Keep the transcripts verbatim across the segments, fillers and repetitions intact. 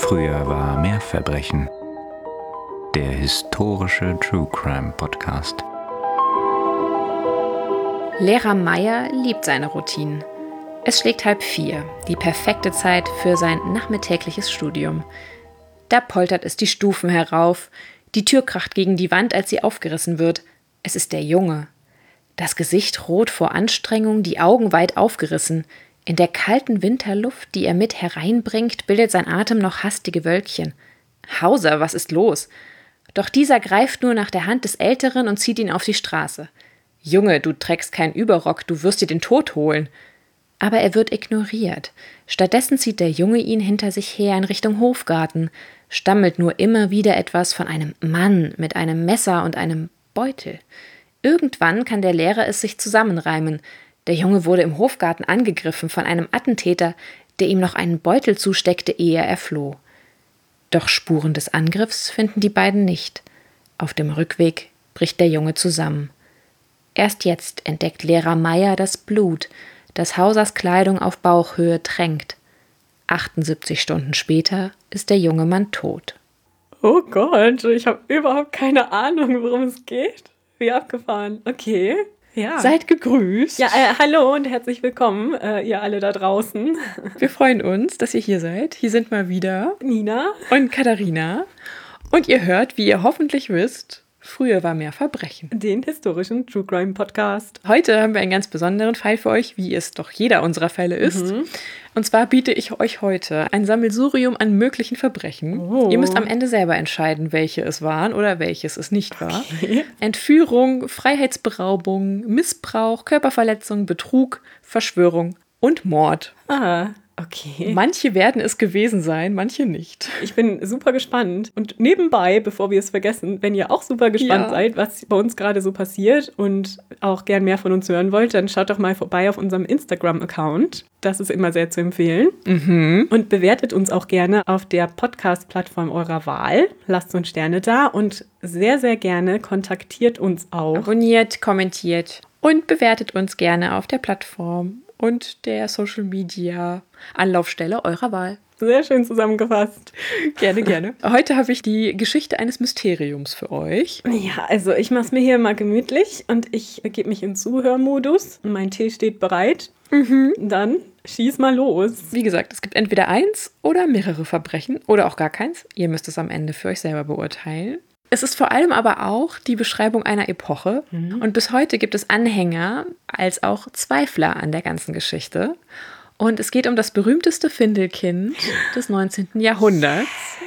Früher war mehr Verbrechen. Der historische True Crime Podcast. Lehrer Meier liebt seine Routinen. Es schlägt halb vier, die perfekte Zeit für sein nachmittägliches Studium. Da poltert es die Stufen herauf. Die Tür kracht gegen die Wand, als sie aufgerissen wird. Es ist der Junge. Das Gesicht rot vor Anstrengung, die Augen weit aufgerissen. In der kalten Winterluft, die er mit hereinbringt, bildet sein Atem noch hastige Wölkchen. Hauser, was ist los? Doch dieser greift nur nach der Hand des Älteren und zieht ihn auf die Straße. Junge, du trägst keinen Überrock, du wirst dir den Tod holen. Aber er wird ignoriert. Stattdessen zieht der Junge ihn hinter sich her in Richtung Hofgarten, stammelt nur immer wieder etwas von einem Mann mit einem Messer und einem Beutel. Irgendwann kann der Lehrer es sich zusammenreimen. Der Junge wurde im Hofgarten angegriffen von einem Attentäter, der ihm noch einen Beutel zusteckte, ehe er floh. Doch Spuren des Angriffs finden die beiden nicht. Auf dem Rückweg bricht der Junge zusammen. Erst jetzt entdeckt Lehrer Meier das Blut, das Hausers Kleidung auf Bauchhöhe tränkt. achtundsiebzig Stunden später ist der junge Mann tot. Oh Gott, ich habe überhaupt keine Ahnung, worum es geht. Wie abgefahren. Okay. Ja. Seid gegrüßt. Ja, äh, hallo und herzlich willkommen, äh, ihr alle da draußen. Wir freuen uns, dass ihr hier seid. Hier sind mal wieder Nina und Katharina. Und ihr hört, wie ihr hoffentlich wisst, früher war mehr Verbrechen. Den historischen True Crime Podcast. Heute haben wir einen ganz besonderen Fall für euch, wie es doch jeder unserer Fälle ist. Mhm. Und zwar biete ich euch heute ein Sammelsurium an möglichen Verbrechen. Oh. Ihr müsst am Ende selber entscheiden, welche es waren oder welches es nicht war. Okay. Entführung, Freiheitsberaubung, Missbrauch, Körperverletzung, Betrug, Verschwörung und Mord. Ah, okay. Manche werden es gewesen sein, manche nicht. Ich bin super gespannt. Und nebenbei, bevor wir es vergessen, wenn ihr auch super gespannt ja. seid, was bei uns gerade so passiert und auch gern mehr von uns hören wollt, dann schaut doch mal vorbei auf unserem Instagram-Account. Das ist immer sehr zu empfehlen. Mhm. Und bewertet uns auch gerne auf der Podcast-Plattform eurer Wahl. Lasst uns Sterne da und sehr, sehr gerne kontaktiert uns auch. Abonniert, kommentiert und bewertet uns gerne auf der Plattform und der Social-Media-Anlaufstelle eurer Wahl. Sehr schön zusammengefasst. Gerne, gerne. Heute habe ich die Geschichte eines Mysteriums für euch. Ja, also ich mache es mir hier mal gemütlich und ich begebe mich in Zuhörmodus. Mein Tee steht bereit. Mhm. Dann schieß mal los. Wie gesagt, es gibt entweder eins oder mehrere Verbrechen oder auch gar keins. Ihr müsst es am Ende für euch selber beurteilen. Es ist vor allem aber auch die Beschreibung einer Epoche. Mhm. Und bis heute gibt es Anhänger als auch Zweifler an der ganzen Geschichte. Und es geht um das berühmteste Findelkind des neunzehnten Jahrhunderts.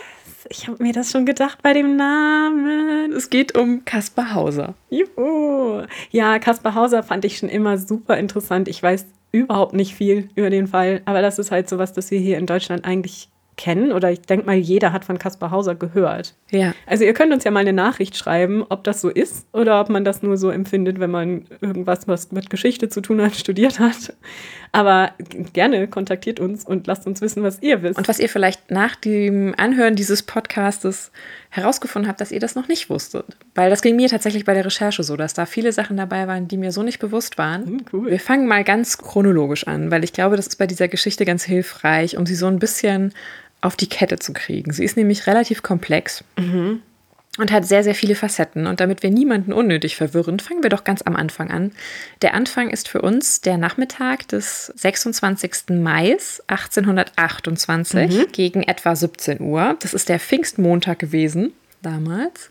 Ich habe mir das schon gedacht bei dem Namen. Es geht um Kaspar Hauser. Juhu. Ja, Kaspar Hauser fand ich schon immer super interessant. Ich weiß überhaupt nicht viel über den Fall, aber das ist halt sowas, das wir hier in Deutschland eigentlich kennen, oder ich denke mal, jeder hat von Kaspar Hauser gehört. Ja. Also ihr könnt uns ja mal eine Nachricht schreiben, ob das so ist oder ob man das nur so empfindet, wenn man irgendwas, was mit Geschichte zu tun hat, studiert hat. Aber gerne kontaktiert uns und lasst uns wissen, was ihr wisst. Und was ihr vielleicht nach dem Anhören dieses Podcastes herausgefunden habt, dass ihr das noch nicht wusstet. Weil das ging mir tatsächlich bei der Recherche so, dass da viele Sachen dabei waren, die mir so nicht bewusst waren. Hm, cool. Wir fangen mal ganz chronologisch an, weil ich glaube, das ist bei dieser Geschichte ganz hilfreich, um sie so ein bisschen auf die Kette zu kriegen. Sie ist nämlich relativ komplex. Mhm. Und hat sehr, sehr viele Facetten. Und damit wir niemanden unnötig verwirren, fangen wir doch ganz am Anfang an. Der Anfang ist für uns der Nachmittag des sechsundzwanzigsten Mai achtzehnhundertachtundzwanzig mhm. gegen etwa siebzehn Uhr. Das ist der Pfingstmontag gewesen, damals.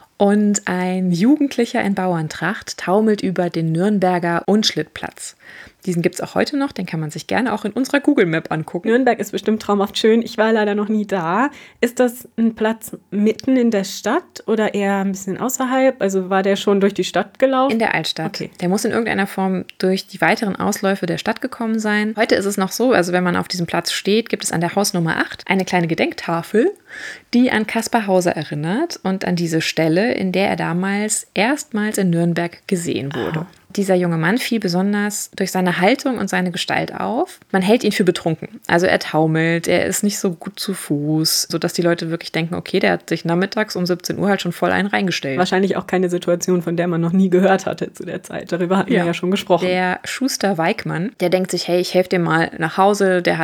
Und ein Jugendlicher in Bauerntracht taumelt über den Nürnberger Unschlittplatz. Diesen gibt es auch heute noch, den kann man sich gerne auch in unserer Google Map angucken. Nürnberg ist bestimmt traumhaft schön. Ich war leider noch nie da. Ist das ein Platz mitten in der Stadt oder eher ein bisschen außerhalb? Also war der schon durch die Stadt gelaufen? In der Altstadt. Okay. Der muss in irgendeiner Form durch die weiteren Ausläufe der Stadt gekommen sein. Heute ist es noch so, also wenn man auf diesem Platz steht, gibt es an der Hausnummer acht eine kleine Gedenktafel, die an Kaspar Hauser erinnert und an diese Stelle, in der er damals erstmals in Nürnberg gesehen wurde. Ah. Dieser junge Mann fiel besonders durch seine Haltung und seine Gestalt auf. Man hält ihn für betrunken. Also er taumelt, er ist nicht so gut zu Fuß, sodass die Leute wirklich denken, okay, der hat sich nachmittags um siebzehn Uhr halt schon voll einen reingestellt. Wahrscheinlich auch keine Situation, von der man noch nie gehört hatte zu der Zeit. Darüber hatten ja. wir ja schon gesprochen. Der Schuster Weikmann, der denkt sich, hey, ich helfe dir mal nach Hause. Der hat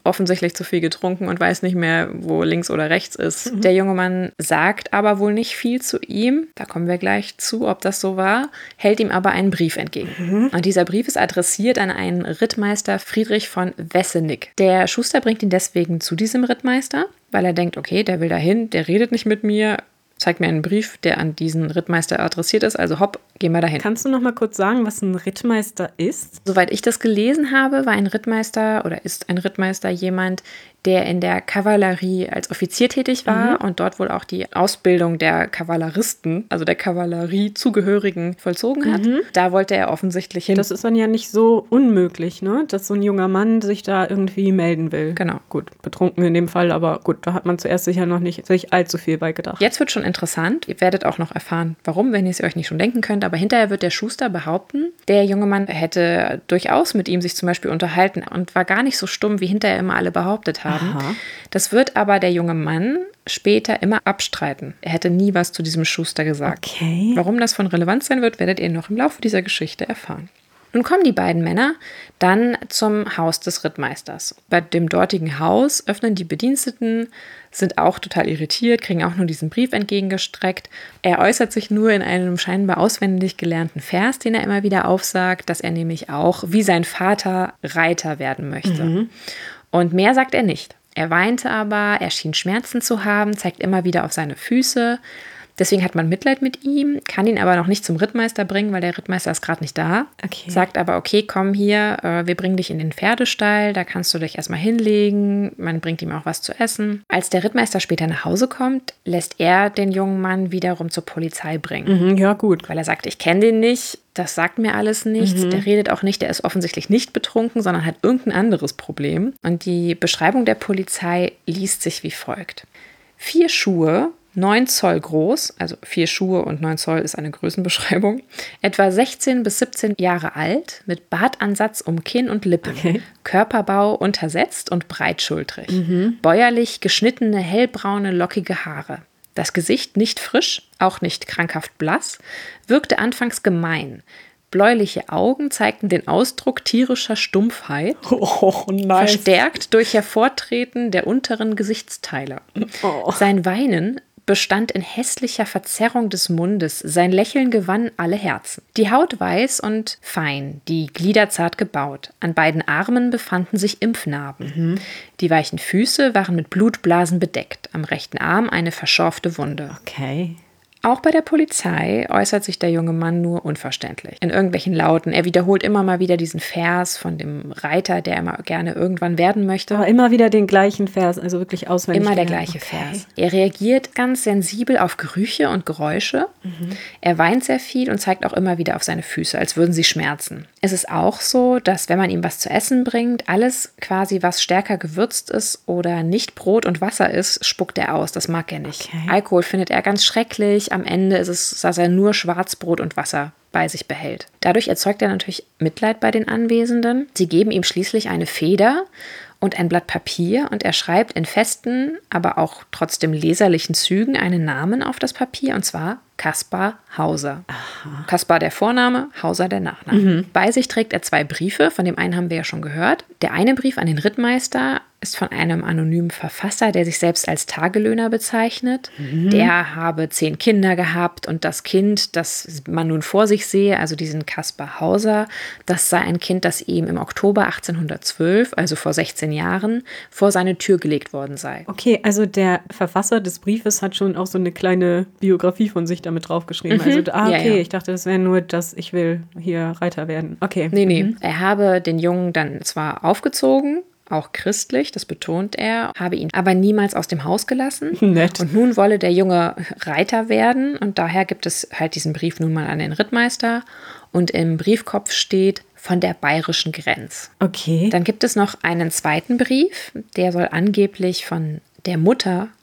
offensichtlich zu viel getrunken und weiß nicht mehr, wo links oder rechts ist. Mhm. Der junge Mann sagt aber wohl nicht viel zu ihm. Da kommen wir gleich zu, ob das so war. Hält ihm aber einen Brief entgegen. Mhm. Und dieser Brief ist adressiert an einen Rittmeister Friedrich von Wessenig. Der Schuster bringt ihn deswegen zu diesem Rittmeister, weil er denkt, okay, der will dahin, der redet nicht mit mir, zeigt mir einen Brief, der an diesen Rittmeister adressiert ist, also hopp, gehen wir dahin. Kannst du noch mal kurz sagen, was ein Rittmeister ist? Soweit ich das gelesen habe, war ein Rittmeister oder ist ein Rittmeister jemand, der in der Kavallerie als Offizier tätig war mhm. und dort wohl auch die Ausbildung der Kavalleristen, also der Kavalleriezugehörigen, vollzogen hat. Mhm. Da wollte er offensichtlich hin. Das ist dann ja nicht so unmöglich, ne? Dass so ein junger Mann sich da irgendwie melden will. Genau. Gut, betrunken in dem Fall, aber gut, da hat man zuerst sicher noch nicht sich allzu viel bei gedacht. Jetzt wird schon interessant. Ihr werdet auch noch erfahren, warum, wenn ihr es euch nicht schon denken könnt. Aber hinterher wird der Schuster behaupten, der junge Mann hätte durchaus mit ihm sich zum Beispiel unterhalten und war gar nicht so stumm, wie hinterher immer alle behauptet haben. Aha. Das wird aber der junge Mann später immer abstreiten. Er hätte nie was zu diesem Schuster gesagt. Okay. Warum das von Relevanz sein wird, werdet ihr noch im Laufe dieser Geschichte erfahren. Nun kommen die beiden Männer dann zum Haus des Rittmeisters. Bei dem dortigen Haus öffnen die Bediensteten, sind auch total irritiert, kriegen auch nur diesen Brief entgegengestreckt. Er äußert sich nur in einem scheinbar auswendig gelernten Vers, den er immer wieder aufsagt, dass er nämlich auch, wie sein Vater, Reiter werden möchte. Mhm. Und mehr sagt er nicht. Er weinte aber, er schien Schmerzen zu haben, zeigt immer wieder auf seine Füße. Deswegen hat man Mitleid mit ihm, kann ihn aber noch nicht zum Rittmeister bringen, weil der Rittmeister ist gerade nicht da. Okay. Sagt aber, okay, komm hier, äh, wir bringen dich in den Pferdestall, da kannst du dich erstmal hinlegen. Man bringt ihm auch was zu essen. Als der Rittmeister später nach Hause kommt, lässt er den jungen Mann wiederum zur Polizei bringen. Mhm, ja, gut. Weil er sagt, ich kenne den nicht, das sagt mir alles nichts. Mhm. Der redet auch nicht, der ist offensichtlich nicht betrunken, sondern hat irgendein anderes Problem. Und die Beschreibung der Polizei liest sich wie folgt. Vier Schuhe, neun Zoll groß, also vier Schuhe und neun Zoll ist eine Größenbeschreibung, etwa sechzehn bis siebzehn Jahre alt, mit Bartansatz um Kinn und Lippen, okay. Körperbau untersetzt und breitschultrig, mhm. bäuerlich geschnittene, hellbraune, lockige Haare. Das Gesicht nicht frisch, auch nicht krankhaft blass, wirkte anfangs gemein. Bläuliche Augen zeigten den Ausdruck tierischer Stumpfheit, oh, nice. verstärkt durch Hervortreten der unteren Gesichtsteile. Oh. Sein Weinen bestand in hässlicher Verzerrung des Mundes, sein Lächeln gewann alle Herzen. Die Haut weiß und fein, die Glieder zart gebaut. An beiden Armen befanden sich Impfnarben. Mhm. Die weichen Füße waren mit Blutblasen bedeckt, am rechten Arm eine verschorfte Wunde. Okay. Auch bei der Polizei äußert sich der junge Mann nur unverständlich. In irgendwelchen Lauten. Er wiederholt immer mal wieder diesen Vers von dem Reiter, der immer gerne irgendwann werden möchte. Aber immer wieder den gleichen Vers, also wirklich auswendig. Immer der gleiche okay. Vers. Er reagiert ganz sensibel auf Gerüche und Geräusche. Mhm. Er weint sehr viel und zeigt auch immer wieder auf seine Füße, als würden sie schmerzen. Es ist auch so, dass wenn man ihm was zu essen bringt, alles quasi, was stärker gewürzt ist oder nicht Brot und Wasser ist, spuckt er aus. Das mag er nicht. Okay. Alkohol findet er ganz schrecklich. Am Ende ist es, dass er nur Schwarzbrot und Wasser bei sich behält. Dadurch erzeugt er natürlich Mitleid bei den Anwesenden. Sie geben ihm schließlich eine Feder und ein Blatt Papier und er schreibt in festen, aber auch trotzdem leserlichen Zügen einen Namen auf das Papier und zwar Kaspar Hauser. Aha. Kaspar der Vorname, Hauser der Nachname. Mhm. Bei sich trägt er zwei Briefe, von dem einen haben wir ja schon gehört. Der eine Brief an den Rittmeister ist von einem anonymen Verfasser, der sich selbst als Tagelöhner bezeichnet. Mhm. Der habe zehn Kinder gehabt und das Kind, das man nun vor sich sehe, also diesen Kaspar Hauser, das sei ein Kind, das ihm im Oktober achtzehnhundertzwölf, also vor sechzehn Jahren, vor seine Tür gelegt worden sei. Okay, also der Verfasser des Briefes hat schon auch so eine kleine Biografie von sich damit draufgeschrieben. Mhm. Also, ah, okay, ja, ja. Ich dachte, das wäre nur, dass ich will hier Reiter werden. Okay. Nee, nee. Mhm. Er habe den Jungen dann zwar aufgezogen, auch christlich, das betont er, habe ihn aber niemals aus dem Haus gelassen. Nett. Und nun wolle der Junge Reiter werden und daher gibt es halt diesen Brief nun mal an den Rittmeister und im Briefkopf steht von der bayerischen Grenz. Okay. Dann gibt es noch einen zweiten Brief, der soll angeblich von der Mutter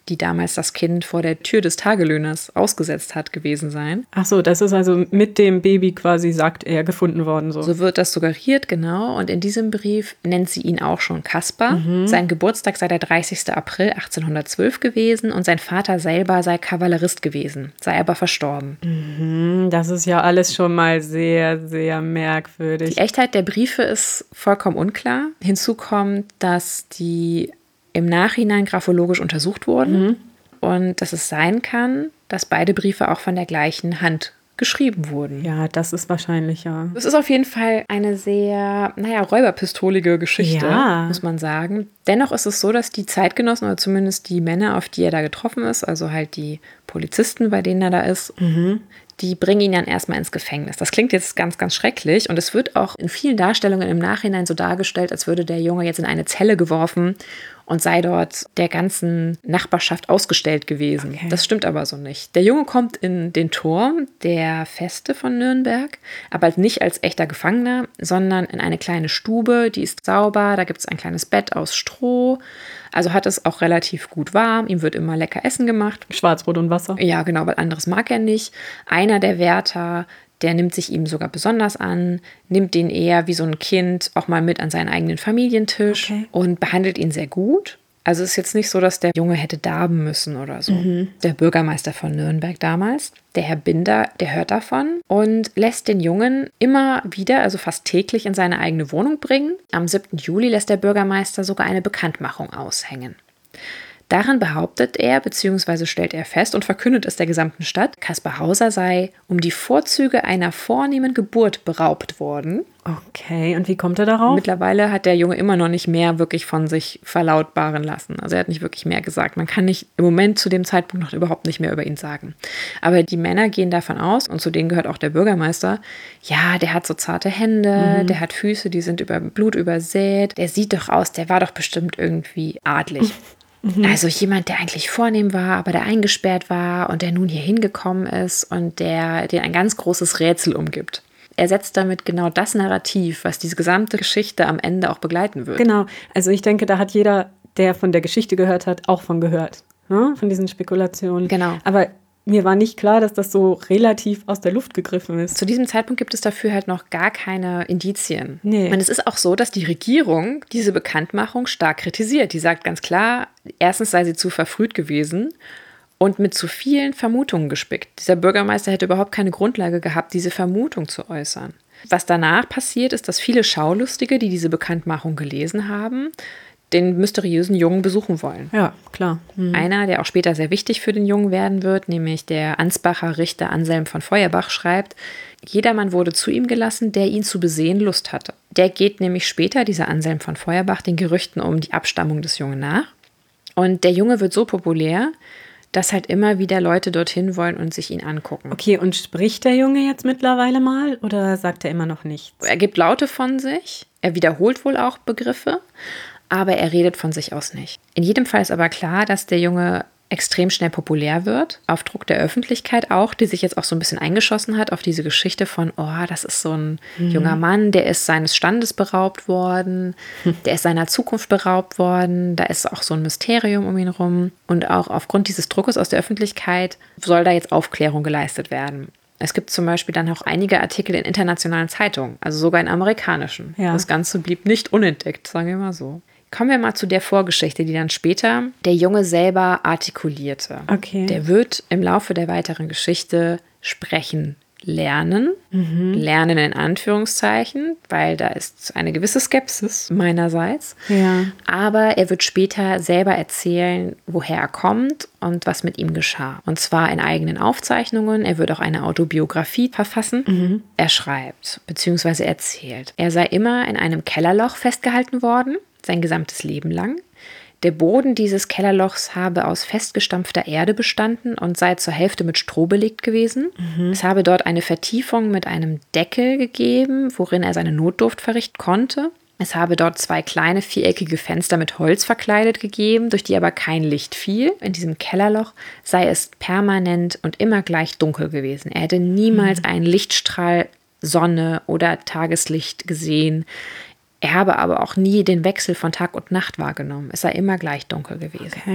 die damals das Kind vor der Tür des Tagelöhners ausgesetzt hat, gewesen sein. Ach so, das ist also mit dem Baby quasi, sagt er, gefunden worden. So, so wird das suggeriert, genau. Und in diesem Brief nennt sie ihn auch schon Kaspar. Mhm. Sein Geburtstag sei der dreißigster April achtzehnhundertzwölf gewesen und sein Vater selber sei Kavallerist gewesen, sei aber verstorben. Mhm, das ist ja alles schon mal sehr, sehr merkwürdig. Die Echtheit der Briefe ist vollkommen unklar. Hinzu kommt, dass die im Nachhinein graphologisch untersucht wurden mhm. und dass es sein kann, dass beide Briefe auch von der gleichen Hand geschrieben wurden. Ja, das ist wahrscheinlich, ja. Es ist auf jeden Fall eine sehr, naja, räuberpistolige Geschichte, ja. muss man sagen. Dennoch ist es so, dass die Zeitgenossen oder zumindest die Männer, auf die er da getroffen ist, also halt die Polizisten, bei denen er da ist, mhm. die bringen ihn dann erstmal ins Gefängnis. Das klingt jetzt ganz, ganz schrecklich und es wird auch in vielen Darstellungen im Nachhinein so dargestellt, als würde der Junge jetzt in eine Zelle geworfen und sei dort der ganzen Nachbarschaft ausgestellt gewesen. Okay. Das stimmt aber so nicht. Der Junge kommt in den Turm der Feste von Nürnberg, aber nicht als echter Gefangener, sondern in eine kleine Stube, die ist sauber, da gibt es ein kleines Bett aus Stroh, also hat es auch relativ gut warm, ihm wird immer lecker Essen gemacht. Schwarzbrot und Wasser. Ja, genau, weil anderes mag er nicht. Einer der Wärter, der nimmt sich ihm sogar besonders an, nimmt ihn eher wie so ein Kind auch mal mit an seinen eigenen Familientisch okay. und behandelt ihn sehr gut. Also es ist jetzt nicht so, dass der Junge hätte darben müssen oder so. Mhm. Der Bürgermeister von Nürnberg damals, der Herr Binder, der hört davon und lässt den Jungen immer wieder, also fast täglich, in seine eigene Wohnung bringen. Am siebten Juli lässt der Bürgermeister sogar eine Bekanntmachung aushängen. Darin behauptet er bzw. stellt er fest und verkündet es der gesamten Stadt, Kaspar Hauser sei um die Vorzüge einer vornehmen Geburt beraubt worden. Okay, und wie kommt er darauf? Mittlerweile hat der Junge immer noch nicht mehr wirklich von sich verlautbaren lassen. Also er hat nicht wirklich mehr gesagt. Man kann nicht im Moment zu dem Zeitpunkt noch überhaupt nicht mehr über ihn sagen. Aber die Männer gehen davon aus, und zu denen gehört auch der Bürgermeister, ja, der hat so zarte Hände, mhm. der hat Füße, die sind über Blut übersät, der sieht doch aus, der war doch bestimmt irgendwie adlig. Mhm. Also jemand, der eigentlich vornehm war, aber der eingesperrt war und der nun hier hingekommen ist und der den ein ganz großes Rätsel umgibt. Er setzt damit genau das Narrativ, was diese gesamte Geschichte am Ende auch begleiten wird. Genau, also ich denke, da hat jeder, der von der Geschichte gehört hat, auch von gehört, ne? Von diesen Spekulationen. Genau. Aber mir war nicht klar, dass das so relativ aus der Luft gegriffen ist. Zu diesem Zeitpunkt gibt es dafür halt noch gar keine Indizien. Nee. Und es ist auch so, dass die Regierung diese Bekanntmachung stark kritisiert. Die sagt ganz klar, erstens sei sie zu verfrüht gewesen und mit zu vielen Vermutungen gespickt. Dieser Bürgermeister hätte überhaupt keine Grundlage gehabt, diese Vermutung zu äußern. Was danach passiert, ist, dass viele Schaulustige, die diese Bekanntmachung gelesen haben, den mysteriösen Jungen besuchen wollen. Ja, klar. Mhm. Einer, der auch später sehr wichtig für den Jungen werden wird, nämlich der Ansbacher Richter Anselm von Feuerbach, schreibt, jedermann wurde zu ihm gelassen, der ihn zu besehen Lust hatte. Der geht nämlich später, dieser Anselm von Feuerbach, den Gerüchten um die Abstammung des Jungen nach. Und der Junge wird so populär, dass halt immer wieder Leute dorthin wollen und sich ihn angucken. Okay, und spricht der Junge jetzt mittlerweile mal oder sagt er immer noch nichts? Er gibt Laute von sich, er wiederholt wohl auch Begriffe, aber er redet von sich aus nicht. In jedem Fall ist aber klar, dass der Junge extrem schnell populär wird, auf Druck der Öffentlichkeit auch, die sich jetzt auch so ein bisschen eingeschossen hat auf diese Geschichte von, oh, das ist so ein mhm. junger Mann, der ist seines Standes beraubt worden, hm. der ist seiner Zukunft beraubt worden, da ist auch so ein Mysterium um ihn rum und auch aufgrund dieses Druckes aus der Öffentlichkeit soll da jetzt Aufklärung geleistet werden. Es gibt zum Beispiel dann auch einige Artikel in internationalen Zeitungen, also sogar in amerikanischen. Ja. Das Ganze blieb nicht unentdeckt, sagen wir mal so. Kommen wir mal zu der Vorgeschichte, die dann später der Junge selber artikulierte. Okay. Der wird im Laufe der weiteren Geschichte sprechen lernen. Mhm. Lernen in Anführungszeichen, weil da ist eine gewisse Skepsis meinerseits. Ja. Aber er wird später selber erzählen, woher er kommt und was mit ihm geschah. Und zwar in eigenen Aufzeichnungen. Er wird auch eine Autobiografie verfassen. Mhm. Er schreibt bzw. erzählt. Er sei immer in einem Kellerloch festgehalten worden, sein gesamtes Leben lang. Der Boden dieses Kellerlochs habe aus festgestampfter Erde bestanden und sei zur Hälfte mit Stroh belegt gewesen. Mhm. Es habe dort eine Vertiefung mit einem Deckel gegeben, worin er seine Notdurft verrichten konnte. Es habe dort zwei kleine viereckige Fenster mit Holz verkleidet gegeben, durch die aber kein Licht fiel. In diesem Kellerloch sei es permanent und immer gleich dunkel gewesen. Er hätte niemals mhm. einen Lichtstrahl, Sonne oder Tageslicht gesehen. Er habe aber auch nie den Wechsel von Tag und Nacht wahrgenommen. Es sei immer gleich dunkel gewesen. Okay.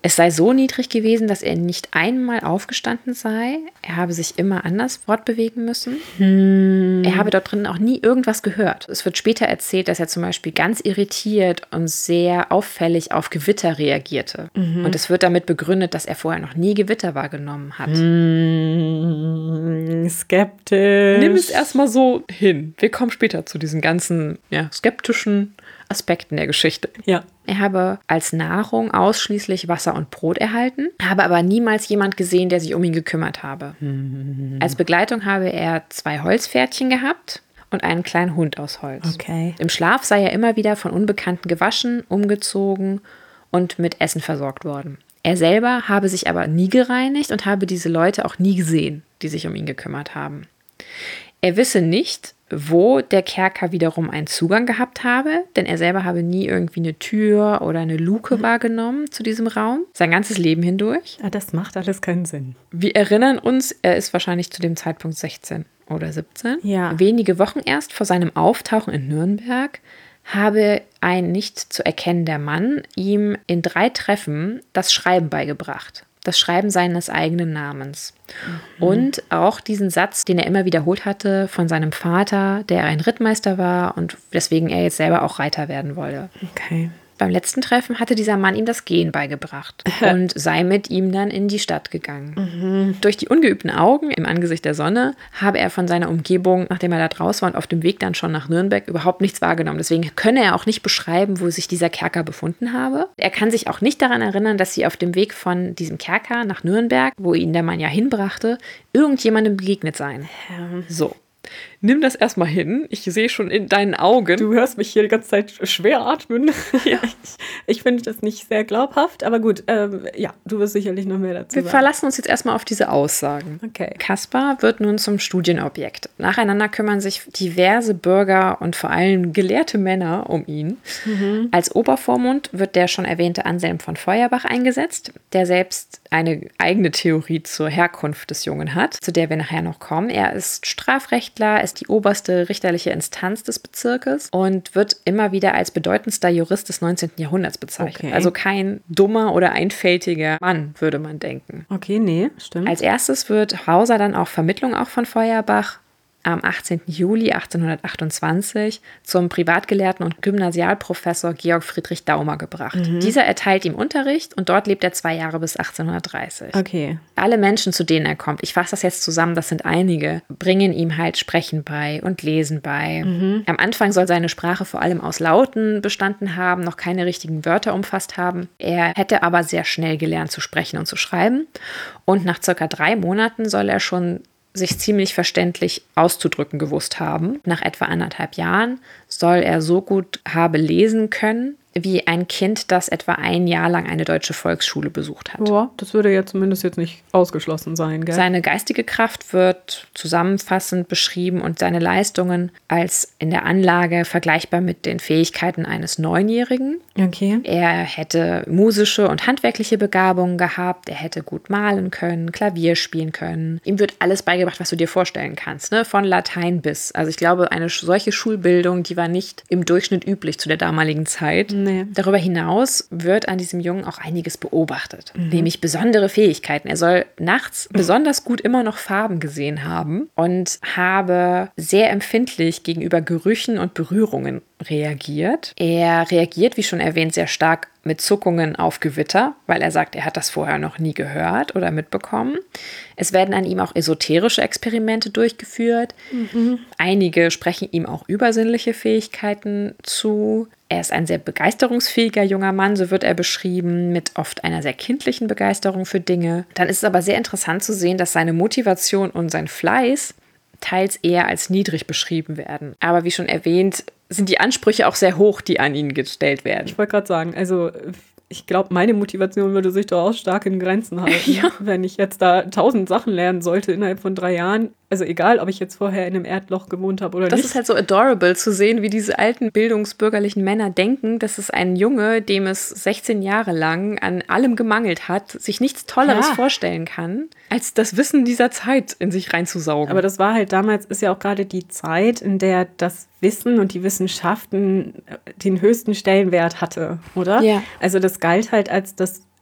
Es sei so niedrig gewesen, dass er nicht einmal aufgestanden sei. Er habe sich immer anders fortbewegen müssen. Hm. Er habe dort drinnen auch nie irgendwas gehört. Es wird später erzählt, dass er zum Beispiel ganz irritiert und sehr auffällig auf Gewitter reagierte. Mhm. Und es wird damit begründet, dass er vorher noch nie Gewitter wahrgenommen hat. Hm. Skeptisch. Nimm es erstmal so hin. Wir kommen später zu diesen ganzen ja, skeptischen Aspekten der Geschichte. Ja. Er habe als Nahrung ausschließlich Wasser und Brot erhalten, habe aber niemals jemand gesehen, der sich um ihn gekümmert habe. Mhm. Als Begleitung habe er zwei Holzpferdchen gehabt und einen kleinen Hund aus Holz. Okay. Im Schlaf sei er immer wieder von Unbekannten gewaschen, umgezogen und mit Essen versorgt worden. Er selber habe sich aber nie gereinigt und habe diese Leute auch nie gesehen, die sich um ihn gekümmert haben. Er wisse nicht, wo der Kerker wiederum einen Zugang gehabt habe, denn er selber habe nie irgendwie eine Tür oder eine Luke mhm. wahrgenommen zu diesem Raum, sein ganzes Leben hindurch. Ja, das macht alles keinen Sinn. Wir erinnern uns, er ist wahrscheinlich zu dem Zeitpunkt sechzehn oder siebzehn. Ja. Wenige Wochen erst vor seinem Auftauchen in Nürnberg habe ein nicht zu erkennender Mann ihm in drei Treffen das Schreiben beigebracht. Das Schreiben seines eigenen Namens. Mhm. Und auch diesen Satz, den er immer wiederholt hatte von seinem Vater, der ein Rittmeister war und weswegen er jetzt selber auch Reiter werden wollte. Okay. Beim letzten Treffen hatte dieser Mann ihm das Gehen beigebracht und sei mit ihm dann in die Stadt gegangen. Mhm. Durch die ungeübten Augen im Angesicht der Sonne habe er von seiner Umgebung, nachdem er da draußen war und auf dem Weg dann schon nach Nürnberg, überhaupt nichts wahrgenommen. Deswegen könne er auch nicht beschreiben, wo sich dieser Kerker befunden habe. Er kann sich auch nicht daran erinnern, dass sie auf dem Weg von diesem Kerker nach Nürnberg, wo ihn der Mann ja hinbrachte, irgendjemandem begegnet seien. Ja. So. Nimm das erstmal hin. Ich sehe schon in deinen Augen. Du hörst mich hier die ganze Zeit schwer atmen. Ja. Ich, ich finde das nicht sehr glaubhaft, aber gut, ähm, ja, du wirst sicherlich noch mehr dazu Wir sagen. verlassen uns jetzt erstmal auf diese Aussagen. Okay. Kaspar wird nun zum Studienobjekt. Nacheinander kümmern sich diverse Bürger und vor allem gelehrte Männer um ihn. Mhm. Als Obervormund wird der schon erwähnte Anselm von Feuerbach eingesetzt, der selbst eine eigene Theorie zur Herkunft des Jungen hat, zu der wir nachher noch kommen. Er ist Strafrechtler, ist die oberste richterliche Instanz des Bezirkes und wird immer wieder als bedeutendster Jurist des neunzehnten Jahrhunderts bezeichnet. Okay. Also kein dummer oder einfältiger Mann, würde man denken. Okay, nee, stimmt. Als erstes wird Hauser dann auch Vermittlung auch von Feuerbach am achtzehnten Juli achtzehnhundertachtundzwanzig zum Privatgelehrten und Gymnasialprofessor Georg Friedrich Daumer gebracht. Mhm. Dieser erteilt ihm Unterricht und dort lebt er zwei Jahre bis achtzehnhundertdreißig. Okay. Alle Menschen, zu denen er kommt, ich fasse das jetzt zusammen, das sind einige, bringen ihm halt Sprechen bei und Lesen bei. Mhm. Am Anfang soll seine Sprache vor allem aus Lauten bestanden haben, noch keine richtigen Wörter umfasst haben. Er hätte aber sehr schnell gelernt zu sprechen und zu schreiben. Und nach circa drei Monaten soll er schon sich ziemlich verständlich auszudrücken gewusst haben. Nach etwa anderthalb Jahren soll er so gut habe lesen können, wie ein Kind, das etwa ein Jahr lang eine deutsche Volksschule besucht hat. Ja, das würde ja zumindest jetzt nicht ausgeschlossen sein, gell? Seine geistige Kraft wird zusammenfassend beschrieben und seine Leistungen als in der Anlage vergleichbar mit den Fähigkeiten eines Neunjährigen. Okay. Er hätte musische und handwerkliche Begabungen gehabt, er hätte gut malen können, Klavier spielen können. Ihm wird alles beigebracht, was du dir vorstellen kannst, ne? Von Latein bis. Also ich glaube, eine solche Schulbildung, die war nicht im Durchschnitt üblich zu der damaligen Zeit. Nee. Darüber hinaus wird an diesem Jungen auch einiges beobachtet, mhm. nämlich besondere Fähigkeiten. Er soll nachts besonders gut immer noch Farben gesehen haben und habe sehr empfindlich gegenüber Gerüchen und Berührungen reagiert. Er reagiert, wie schon erwähnt, sehr stark mit Zuckungen auf Gewitter, weil er sagt, er hat das vorher noch nie gehört oder mitbekommen. Es werden an ihm auch esoterische Experimente durchgeführt. Mhm. Einige sprechen ihm auch übersinnliche Fähigkeiten zu. Er ist ein sehr begeisterungsfähiger junger Mann, so wird er beschrieben, mit oft einer sehr kindlichen Begeisterung für Dinge. Dann ist es aber sehr interessant zu sehen, dass seine Motivation und sein Fleiß teils eher als niedrig beschrieben werden. Aber wie schon erwähnt, sind die Ansprüche auch sehr hoch, die an ihn gestellt werden. Ich wollte gerade sagen, also ich glaube, meine Motivation würde sich doch auch stark in Grenzen halten, ja. wenn ich jetzt da tausend Sachen lernen sollte innerhalb von drei Jahren. Also egal, ob ich jetzt vorher in einem Erdloch gewohnt habe oder das nicht. Das ist halt so adorable zu sehen, wie diese alten bildungsbürgerlichen Männer denken, dass es ein Junge, dem es sechzehn Jahre lang an allem gemangelt hat, sich nichts Tolleres ja. vorstellen kann, als das Wissen dieser Zeit in sich reinzusaugen. Aber das war halt damals, ist ja auch gerade die Zeit, in der das Wissen und die Wissenschaften den höchsten Stellenwert hatte, oder? Ja. Also das galt halt als das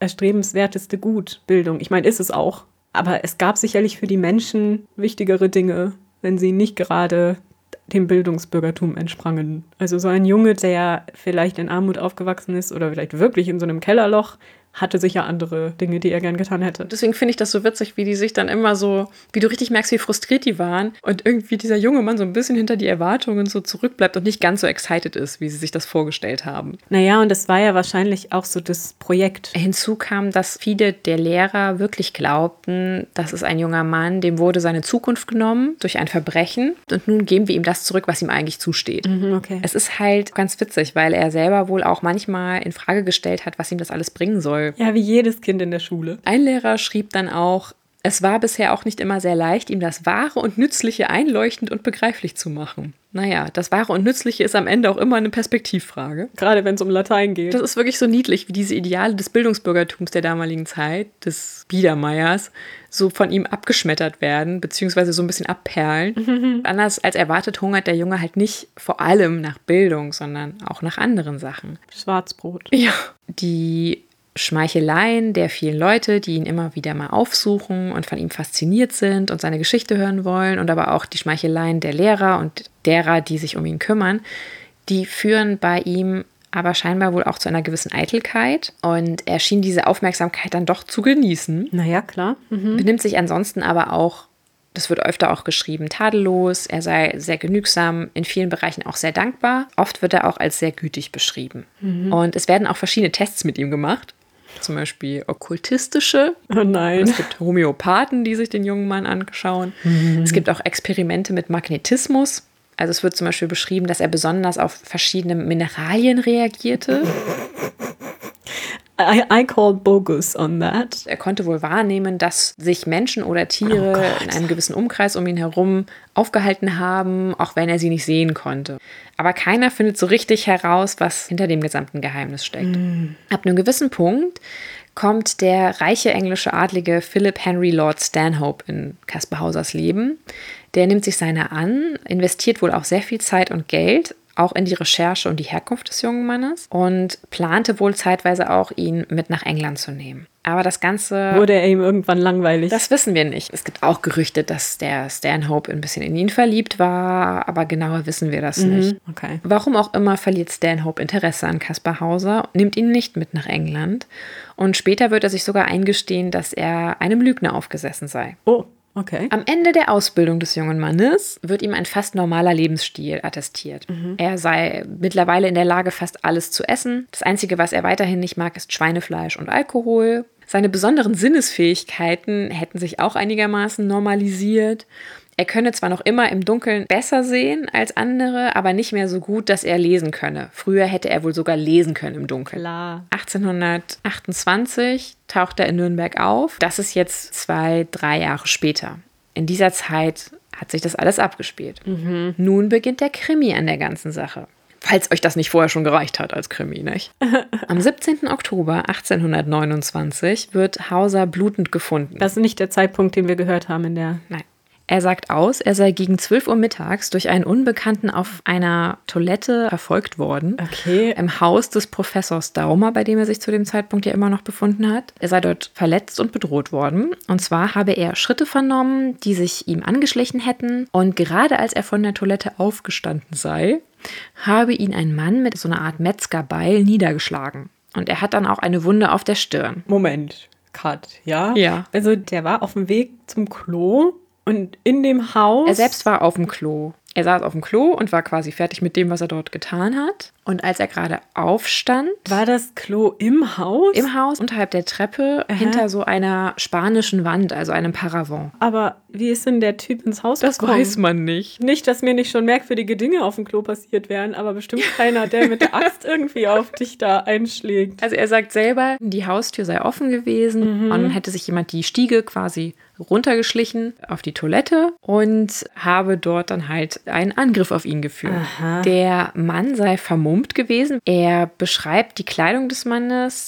erstrebenswerteste Gut, Bildung. Ich meine, ist es auch. Aber es gab sicherlich für die Menschen wichtigere Dinge, wenn sie nicht gerade dem Bildungsbürgertum entsprangen. Also so ein Junge, der vielleicht in Armut aufgewachsen ist oder vielleicht wirklich in so einem Kellerloch, hatte sicher andere Dinge, die er gern getan hätte. Deswegen finde ich das so witzig, wie die sich dann immer so, wie du richtig merkst, wie frustriert die waren und irgendwie dieser junge Mann so ein bisschen hinter die Erwartungen so zurückbleibt und nicht ganz so excited ist, wie sie sich das vorgestellt haben. Naja, und das war ja wahrscheinlich auch so das Projekt. Hinzu kam, dass viele der Lehrer wirklich glaubten, das ist ein junger Mann, dem wurde seine Zukunft genommen durch ein Verbrechen und nun geben wir ihm das zurück, was ihm eigentlich zusteht. Mhm, okay. Es ist halt ganz witzig, weil er selber wohl auch manchmal in Frage gestellt hat, was ihm das alles bringen soll. Ja, wie jedes Kind in der Schule. Ein Lehrer schrieb dann auch, es war bisher auch nicht immer sehr leicht, ihm das Wahre und Nützliche einleuchtend und begreiflich zu machen. Naja, das Wahre und Nützliche ist am Ende auch immer eine Perspektivfrage. Gerade wenn es um Latein geht. Das ist wirklich so niedlich, wie diese Ideale des Bildungsbürgertums der damaligen Zeit, des Biedermeiers, so von ihm abgeschmettert werden, beziehungsweise so ein bisschen abperlen. Mhm. Anders als erwartet hungert der Junge halt nicht vor allem nach Bildung, sondern auch nach anderen Sachen. Schwarzbrot. Ja. Die Schmeicheleien der vielen Leute, die ihn immer wieder mal aufsuchen und von ihm fasziniert sind und seine Geschichte hören wollen, und aber auch die Schmeicheleien der Lehrer und derer, die sich um ihn kümmern, die führen bei ihm aber scheinbar wohl auch zu einer gewissen Eitelkeit, und er schien diese Aufmerksamkeit dann doch zu genießen. Naja, klar. Mhm. Benimmt sich ansonsten aber auch, das wird öfter auch geschrieben, tadellos, er sei sehr genügsam, in vielen Bereichen auch sehr dankbar. Oft wird er auch als sehr gütig beschrieben. Mhm. Und es werden auch verschiedene Tests mit ihm gemacht. Zum Beispiel okkultistische. Oh nein. Es gibt Homöopathen, die sich den jungen Mann anschauen. Mhm. Es gibt auch Experimente mit Magnetismus. Also es wird zum Beispiel beschrieben, dass er besonders auf verschiedene Mineralien reagierte. I, I call bogus on that. Er konnte wohl wahrnehmen, dass sich Menschen oder Tiere Oh in einem gewissen Umkreis um ihn herum aufgehalten haben, auch wenn er sie nicht sehen konnte. Aber keiner findet so richtig heraus, was hinter dem gesamten Geheimnis steckt. Mm. Ab einem gewissen Punkt kommt der reiche englische Adlige Philip Henry Lord Stanhope in Caspar Hausers Leben. Der nimmt sich seiner an, investiert wohl auch sehr viel Zeit und Geld, auch in die Recherche und die Herkunft des jungen Mannes, und plante wohl zeitweise auch, ihn mit nach England zu nehmen. Aber das Ganze... Wurde er ihm irgendwann langweilig? Das wissen wir nicht. Es gibt auch Gerüchte, dass der Stanhope ein bisschen in ihn verliebt war, aber genauer wissen wir das mhm, nicht. Okay. Warum auch immer verliert Stanhope Interesse an Caspar Hauser, nimmt ihn nicht mit nach England, und später wird er sich sogar eingestehen, dass er einem Lügner aufgesessen sei. Oh. Okay. Am Ende der Ausbildung des jungen Mannes wird ihm ein fast normaler Lebensstil attestiert. Mhm. Er sei mittlerweile in der Lage, fast alles zu essen. Das Einzige, was er weiterhin nicht mag, ist Schweinefleisch und Alkohol. Seine besonderen Sinnesfähigkeiten hätten sich auch einigermaßen normalisiert. Er könne zwar noch immer im Dunkeln besser sehen als andere, aber nicht mehr so gut, dass er lesen könne. Früher hätte er wohl sogar lesen können im Dunkeln. Klar. achtzehnhundertachtundzwanzig taucht er in Nürnberg auf. Das ist jetzt zwei, drei Jahre später. In dieser Zeit hat sich das alles abgespielt. Mhm. Nun beginnt der Krimi an der ganzen Sache. Falls euch das nicht vorher schon gereicht hat als Krimi, nicht? Am siebzehnten Oktober achtzehnhundertneunundzwanzig wird Hauser blutend gefunden. Das ist nicht der Zeitpunkt, den wir gehört haben in der... Nein. Er sagt aus, er sei gegen zwölf Uhr mittags durch einen Unbekannten auf einer Toilette verfolgt worden. Okay. Im Haus des Professors Daumer, bei dem er sich zu dem Zeitpunkt ja immer noch befunden hat. Er sei dort verletzt und bedroht worden. Und zwar habe er Schritte vernommen, die sich ihm angeschlichen hätten. Und gerade als er von der Toilette aufgestanden sei, habe ihn ein Mann mit so einer Art Metzgerbeil niedergeschlagen. Und er hat dann auch eine Wunde auf der Stirn. Moment, Cut, ja? Ja. Also der war auf dem Weg zum Klo. Und in dem Haus... Er selbst war auf dem Klo. Er saß auf dem Klo und war quasi fertig mit dem, was er dort getan hat. Und als er gerade aufstand... War das Klo im Haus? Im Haus, unterhalb der Treppe, Aha. hinter so einer spanischen Wand, also einem Paravent. Aber wie ist denn der Typ ins Haus das gekommen? Das weiß man nicht. Nicht, dass mir nicht schon merkwürdige Dinge auf dem Klo passiert wären, aber bestimmt keiner, der mit der Axt irgendwie auf dich da einschlägt. Also er sagt selber, die Haustür sei offen gewesen, mhm. und dann hätte sich jemand die Stiege quasi runtergeschlichen auf die Toilette und habe dort dann halt einen Angriff auf ihn geführt. Aha. Der Mann sei vermummt gewesen. Er beschreibt die Kleidung des Mannes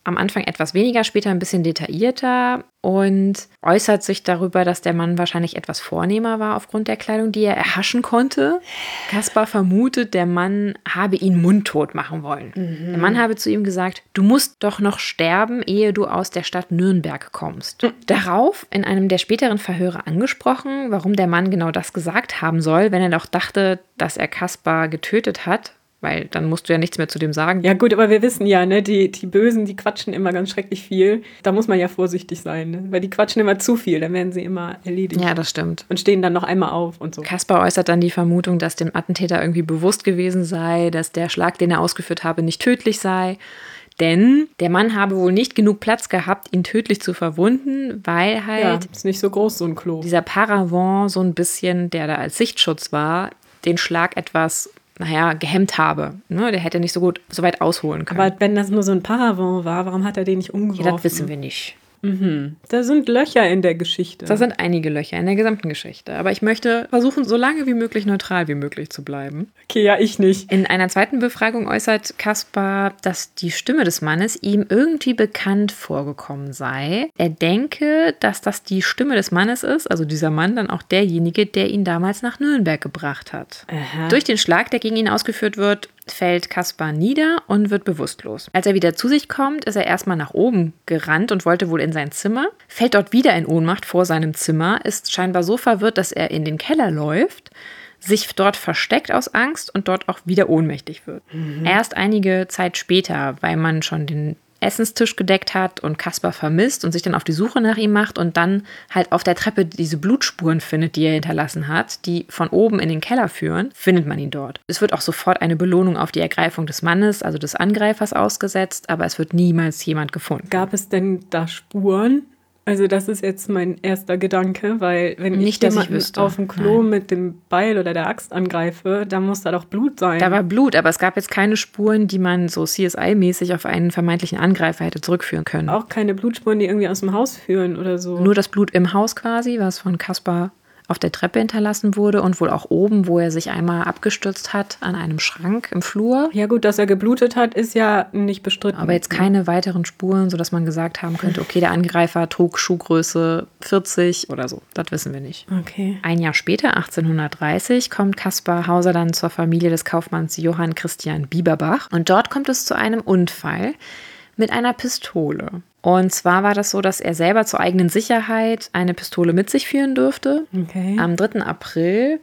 am Anfang etwas weniger, später ein bisschen detaillierter und äußert sich darüber, dass der Mann wahrscheinlich etwas vornehmer war aufgrund der Kleidung, die er erhaschen konnte. Kaspar vermutet, der Mann habe ihn mundtot machen wollen. Mhm. Der Mann habe zu ihm gesagt, du musst doch noch sterben, ehe du aus der Stadt Nürnberg kommst. Mhm. Darauf, in einem der späteren Verhöre angesprochen, warum der Mann genau das gesagt haben soll, wenn er doch dachte, dass er Kaspar getötet hat. Weil dann musst du ja nichts mehr zu dem sagen. Ja gut, aber wir wissen ja, ne, die, die Bösen, die quatschen immer ganz schrecklich viel. Da muss man ja vorsichtig sein, ne? Weil die quatschen immer zu viel, dann werden sie immer erledigt. Ja, das stimmt. Und stehen dann noch einmal auf und so. Kaspar äußert dann die Vermutung, dass dem Attentäter irgendwie bewusst gewesen sei, dass der Schlag, den er ausgeführt habe, nicht tödlich sei. Denn der Mann habe wohl nicht genug Platz gehabt, ihn tödlich zu verwunden, weil halt ja, ist nicht so groß, so ein Klo. Dieser Paravent so ein bisschen, der da als Sichtschutz war, den Schlag etwas naja, gehemmt habe. Ne? Der hätte nicht so gut so weit ausholen können. Aber wenn das nur so ein Paravent war, warum hat er den nicht umgeworfen? Ja, das wissen wir nicht. Mhm. Da sind Löcher in der Geschichte. Da sind einige Löcher in der gesamten Geschichte. Aber ich möchte versuchen, so lange wie möglich neutral wie möglich zu bleiben. Okay, ja, ich nicht. In einer zweiten Befragung äußert Kaspar, dass die Stimme des Mannes ihm irgendwie bekannt vorgekommen sei. Er denke, dass das die Stimme des Mannes ist, also dieser Mann dann auch derjenige, der ihn damals nach Nürnberg gebracht hat. Aha. Durch den Schlag, der gegen ihn ausgeführt wird, fällt Kaspar nieder und wird bewusstlos. Als er wieder zu sich kommt, ist er erstmal nach oben gerannt und wollte wohl in sein Zimmer, fällt dort wieder in Ohnmacht vor seinem Zimmer, ist scheinbar so verwirrt, dass er in den Keller läuft, sich dort versteckt aus Angst und dort auch wieder ohnmächtig wird. Mhm. Erst einige Zeit später, weil man schon den Essenstisch gedeckt hat und Kaspar vermisst und sich dann auf die Suche nach ihm macht und dann halt auf der Treppe diese Blutspuren findet, die er hinterlassen hat, die von oben in den Keller führen, findet man ihn dort. Es wird auch sofort eine Belohnung auf die Ergreifung des Mannes, also des Angreifers, ausgesetzt, aber es wird niemals jemand gefunden. Gab es denn da Spuren? Also das ist jetzt mein erster Gedanke, weil wenn Nicht, ich dass ich jemanden wüsste. auf dem Klo Nein. mit dem Beil oder der Axt angreife, dann muss da doch Blut sein. Da war Blut, aber es gab jetzt keine Spuren, die man so C S I-mäßig auf einen vermeintlichen Angreifer hätte zurückführen können. Auch keine Blutspuren, die irgendwie aus dem Haus führen oder so. Nur das Blut im Haus quasi, was von Kaspar auf der Treppe hinterlassen wurde und wohl auch oben, wo er sich einmal abgestürzt hat an einem Schrank im Flur. Ja gut, dass er geblutet hat, ist ja nicht bestritten. Aber jetzt keine weiteren Spuren, sodass man gesagt haben könnte, okay, der Angreifer trug Schuhgröße vierzig oder so. Das wissen wir nicht. Okay. Ein Jahr später, achtzehnhundertdreißig, kommt Kaspar Hauser dann zur Familie des Kaufmanns Johann Christian Bieberbach. Und dort kommt es zu einem Unfall mit einer Pistole. Und zwar war das so, dass er selber zur eigenen Sicherheit eine Pistole mit sich führen durfte. Okay. Am dritten April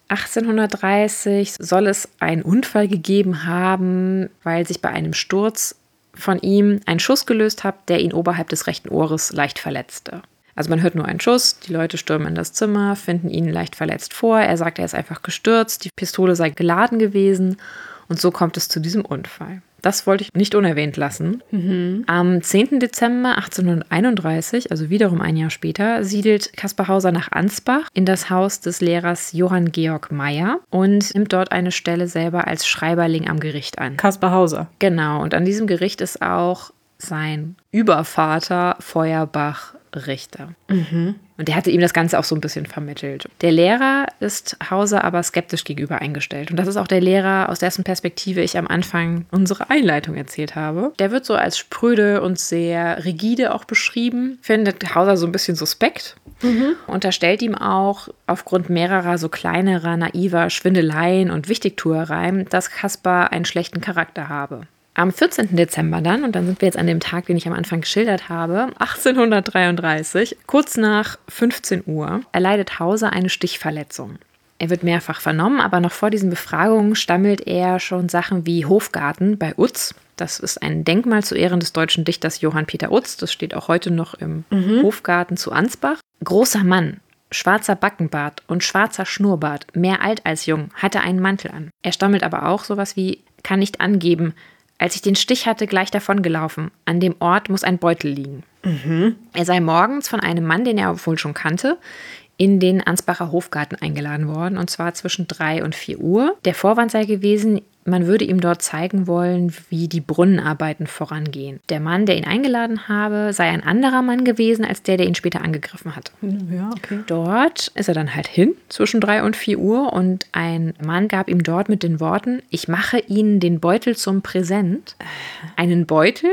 achtzehnhundertdreißig soll es einen Unfall gegeben haben, weil sich bei einem Sturz von ihm ein Schuss gelöst hat, der ihn oberhalb des rechten Ohres leicht verletzte. Also man hört nur einen Schuss, die Leute stürmen in das Zimmer, finden ihn leicht verletzt vor. Er sagt, er ist einfach gestürzt, die Pistole sei geladen gewesen und so kommt es zu diesem Unfall. Das wollte ich nicht unerwähnt lassen. Mhm. Am zehnten Dezember achtzehnhunderteinunddreißig, also wiederum ein Jahr später, siedelt Kaspar Hauser nach Ansbach in das Haus des Lehrers Johann Georg Meyer und nimmt dort eine Stelle selber als Schreiberling am Gericht an. Kaspar Hauser. Genau, und an diesem Gericht ist auch sein Übervater Feuerbach Richter. Mhm. Und der hatte ihm das Ganze auch so ein bisschen vermittelt. Der Lehrer ist Hauser aber skeptisch gegenüber eingestellt. Und das ist auch der Lehrer, aus dessen Perspektive ich am Anfang unsere Einleitung erzählt habe. Der wird so als spröde und sehr rigide auch beschrieben. Findet Hauser so ein bisschen suspekt. Mhm. Unterstellt ihm auch aufgrund mehrerer so kleinerer, naiver Schwindeleien und Wichtigtuereien, dass Kaspar einen schlechten Charakter habe. Am vierzehnten Dezember dann, und dann sind wir jetzt an dem Tag, den ich am Anfang geschildert habe, achtzehnhundertdreiunddreißig, kurz nach fünfzehn Uhr, erleidet Hauser eine Stichverletzung. Er wird mehrfach vernommen, aber noch vor diesen Befragungen stammelt er schon Sachen wie Hofgarten bei Utz. Das ist ein Denkmal zu Ehren des deutschen Dichters Johann Peter Utz. Das steht auch heute noch im mhm. Hofgarten zu Ansbach. Großer Mann, schwarzer Backenbart und schwarzer Schnurrbart, mehr alt als jung, hatte einen Mantel an. Er stammelt aber auch sowas wie, kann nicht angeben, als ich den Stich hatte, gleich davon gelaufen. An dem Ort muss ein Beutel liegen. Mhm. Er sei morgens von einem Mann, den er wohl schon kannte, in den Ansbacher Hofgarten eingeladen worden, und zwar zwischen drei und vier Uhr. Der Vorwand sei gewesen, man würde ihm dort zeigen wollen, wie die Brunnenarbeiten vorangehen. Der Mann, der ihn eingeladen habe, sei ein anderer Mann gewesen, als der, der ihn später angegriffen hat. Ja, okay. Dort ist er dann halt hin, zwischen drei und vier Uhr, und ein Mann gab ihm dort mit den Worten, ich mache Ihnen den Beutel zum Präsent, einen Beutel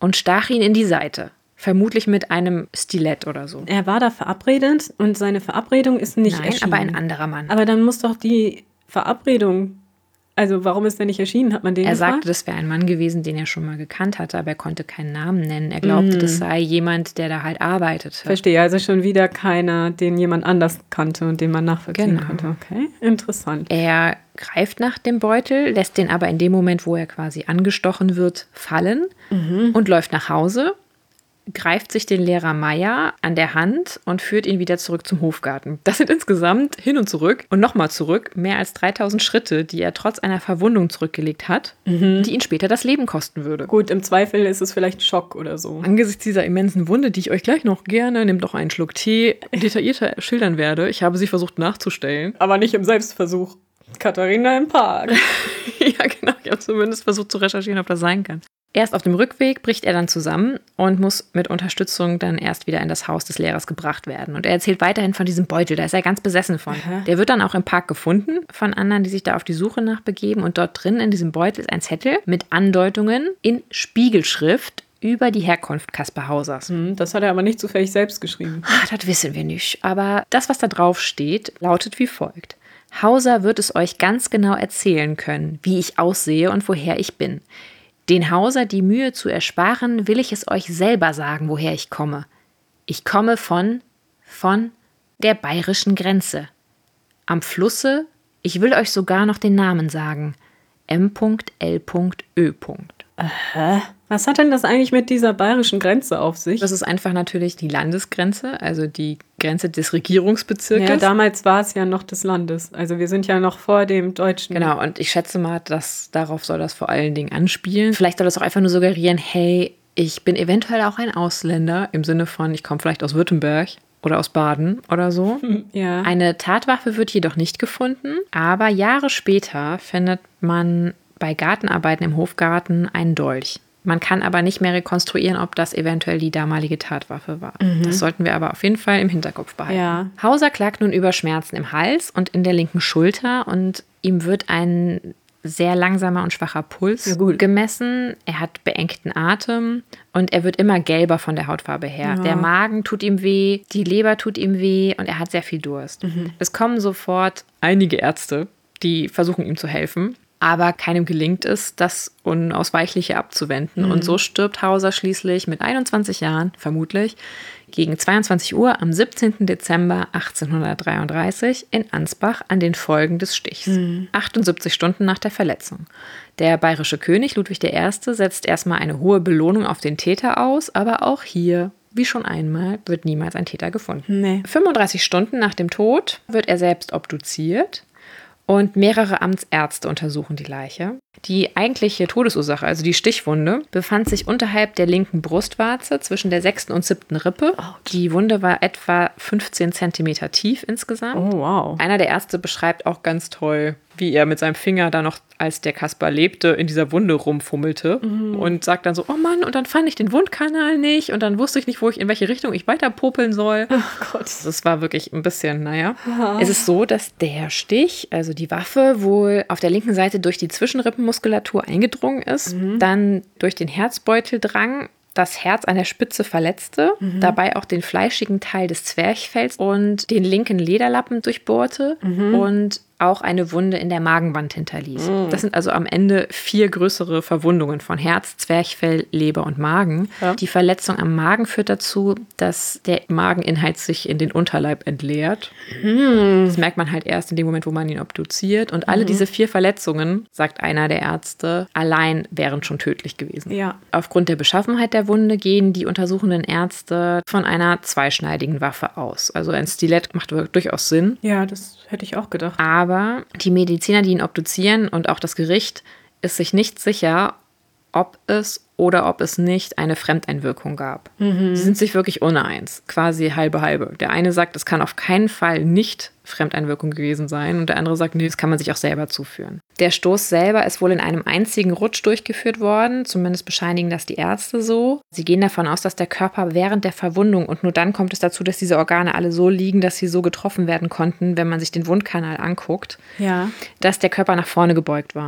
und stach ihn in die Seite. Vermutlich mit einem Stilett oder so. Er war da verabredet und seine Verabredung ist nicht Nein, erschienen. aber ein anderer Mann. Aber dann muss doch die Verabredung, also warum ist der nicht erschienen, hat man den Er gefragt? sagte, das wäre ein Mann gewesen, den er schon mal gekannt hatte, aber er konnte keinen Namen nennen. Er glaubte, mm. das sei jemand, der da halt arbeitete. Verstehe, also schon wieder keiner, den jemand anders kannte und den man nachvollziehen genau. konnte. Okay, interessant. Er greift nach dem Beutel, lässt den aber in dem Moment, wo er quasi angestochen wird, fallen mhm. und läuft nach Hause, greift sich den Lehrer Meier an der Hand und führt ihn wieder zurück zum Hofgarten. Das sind insgesamt hin und zurück und nochmal zurück mehr als dreitausend Schritte, die er trotz einer Verwundung zurückgelegt hat, mhm. die ihn später das Leben kosten würde. Gut, im Zweifel ist es vielleicht Schock oder so. Angesichts dieser immensen Wunde, die ich euch gleich noch gerne, nehmt doch einen Schluck Tee, detaillierter schildern werde, ich habe sie versucht nachzustellen. Aber nicht im Selbstversuch. Katharina im Park. Ja, genau. Ich habe zumindest versucht zu recherchieren, ob das sein kann. Erst auf dem Rückweg bricht er dann zusammen und muss mit Unterstützung dann erst wieder in das Haus des Lehrers gebracht werden. Und er erzählt weiterhin von diesem Beutel, da ist er ganz besessen von. Aha. Der wird dann auch im Park gefunden von anderen, die sich da auf die Suche nach begeben. Und dort drin in diesem Beutel ist ein Zettel mit Andeutungen in Spiegelschrift über die Herkunft Kaspar Hausers. Das hat er aber nicht zufällig selbst geschrieben. Ach, das wissen wir nicht. Aber das, was da drauf steht, lautet wie folgt. Hauser wird es euch ganz genau erzählen können, wie ich aussehe und woher ich bin. Den Hauser die Mühe zu ersparen, will ich es euch selber sagen, woher ich komme. Ich komme von, von der bayerischen Grenze. Am Flusse, ich will euch sogar noch den Namen sagen, M L Ö. Aha. Was hat denn das eigentlich mit dieser bayerischen Grenze auf sich? Das ist einfach natürlich die Landesgrenze, also die Grenze des Regierungsbezirkes. Ja, damals war es ja noch des Landes. Also wir sind ja noch vor dem Deutschen. Genau, und ich schätze mal, dass darauf soll das vor allen Dingen anspielen. Vielleicht soll das auch einfach nur suggerieren, hey, ich bin eventuell auch ein Ausländer, im Sinne von, ich komme vielleicht aus Württemberg oder aus Baden oder so. Ja. Eine Tatwaffe wird jedoch nicht gefunden, aber Jahre später findet man bei Gartenarbeiten im Hofgarten einen Dolch. Man kann aber nicht mehr rekonstruieren, ob das eventuell die damalige Tatwaffe war. Mhm. Das sollten wir aber auf jeden Fall im Hinterkopf behalten. Ja. Hauser klagt nun über Schmerzen im Hals und in der linken Schulter und ihm wird ein sehr langsamer und schwacher Puls ja, gut. gemessen. Er hat beengten Atem und er wird immer gelber von der Hautfarbe her. Ja. Der Magen tut ihm weh, die Leber tut ihm weh und er hat sehr viel Durst. Mhm. Es kommen sofort einige Ärzte, die versuchen ihm zu helfen. Aber keinem gelingt es, das Unausweichliche abzuwenden. Mhm. Und so stirbt Hauser schließlich mit einundzwanzig Jahren, vermutlich, gegen zweiundzwanzig Uhr am siebzehnten Dezember achtzehnhundertdreiunddreißig in Ansbach an den Folgen des Stichs. Mhm. achtundsiebzig Stunden nach der Verletzung. Der bayerische König Ludwig der Erste setzt erstmal eine hohe Belohnung auf den Täter aus, aber auch hier, wie schon einmal, wird niemals ein Täter gefunden. Nee. fünfunddreißig Stunden nach dem Tod wird er selbst obduziert. Und mehrere Amtsärzte untersuchen die Leiche. Die eigentliche Todesursache, also die Stichwunde, befand sich unterhalb der linken Brustwarze zwischen der sechsten und siebten Rippe. Ouch. Die Wunde war etwa fünfzehn Zentimeter tief insgesamt. Oh, wow. Einer der Ärzte beschreibt auch ganz toll, wie er mit seinem Finger da noch, als der Kaspar lebte, in dieser Wunde rumfummelte mhm. und sagt dann so, oh Mann, und dann fand ich den Wundkanal nicht und dann wusste ich nicht, wo ich, in welche Richtung ich weiter popeln soll. Oh Gott. Das war wirklich ein bisschen, naja. Oh. Es ist so, dass der Stich, also die Waffe, wohl auf der linken Seite durch die Zwischenrippenmuskulatur eingedrungen ist, mhm. dann durch den Herzbeutel drang, das Herz an der Spitze verletzte, mhm. dabei auch den fleischigen Teil des Zwerchfells und den linken Lederlappen durchbohrte mhm. und auch eine Wunde in der Magenwand hinterließ. Mhm. Das sind also am Ende vier größere Verwundungen von Herz, Zwerchfell, Leber und Magen. Ja. Die Verletzung am Magen führt dazu, dass der Mageninhalt sich in den Unterleib entleert. Mhm. Das merkt man halt erst in dem Moment, wo man ihn obduziert. Und alle mhm. diese vier Verletzungen, sagt einer der Ärzte, allein wären schon tödlich gewesen. Ja. Aufgrund der Beschaffenheit der Wunde gehen die untersuchenden Ärzte von einer zweischneidigen Waffe aus. Also ein Stilett macht durchaus Sinn. Ja, das hätte ich auch gedacht. Aber Aber die Mediziner, die ihn obduzieren und auch das Gericht, ist sich nicht sicher, ob es oder ob es nicht eine Fremdeinwirkung gab. Mhm. Sie sind sich wirklich uneins, quasi halbe halbe. Der eine sagt, es kann auf keinen Fall nicht Fremdeinwirkung gewesen sein und der andere sagt, nee, das kann man sich auch selber zuführen. Der Stoß selber ist wohl in einem einzigen Rutsch durchgeführt worden, zumindest bescheinigen das die Ärzte so. Sie gehen davon aus, dass der Körper während der Verwundung, und nur dann kommt es dazu, dass diese Organe alle so liegen, dass sie so getroffen werden konnten, wenn man sich den Wundkanal anguckt, ja. dass der Körper nach vorne gebeugt war.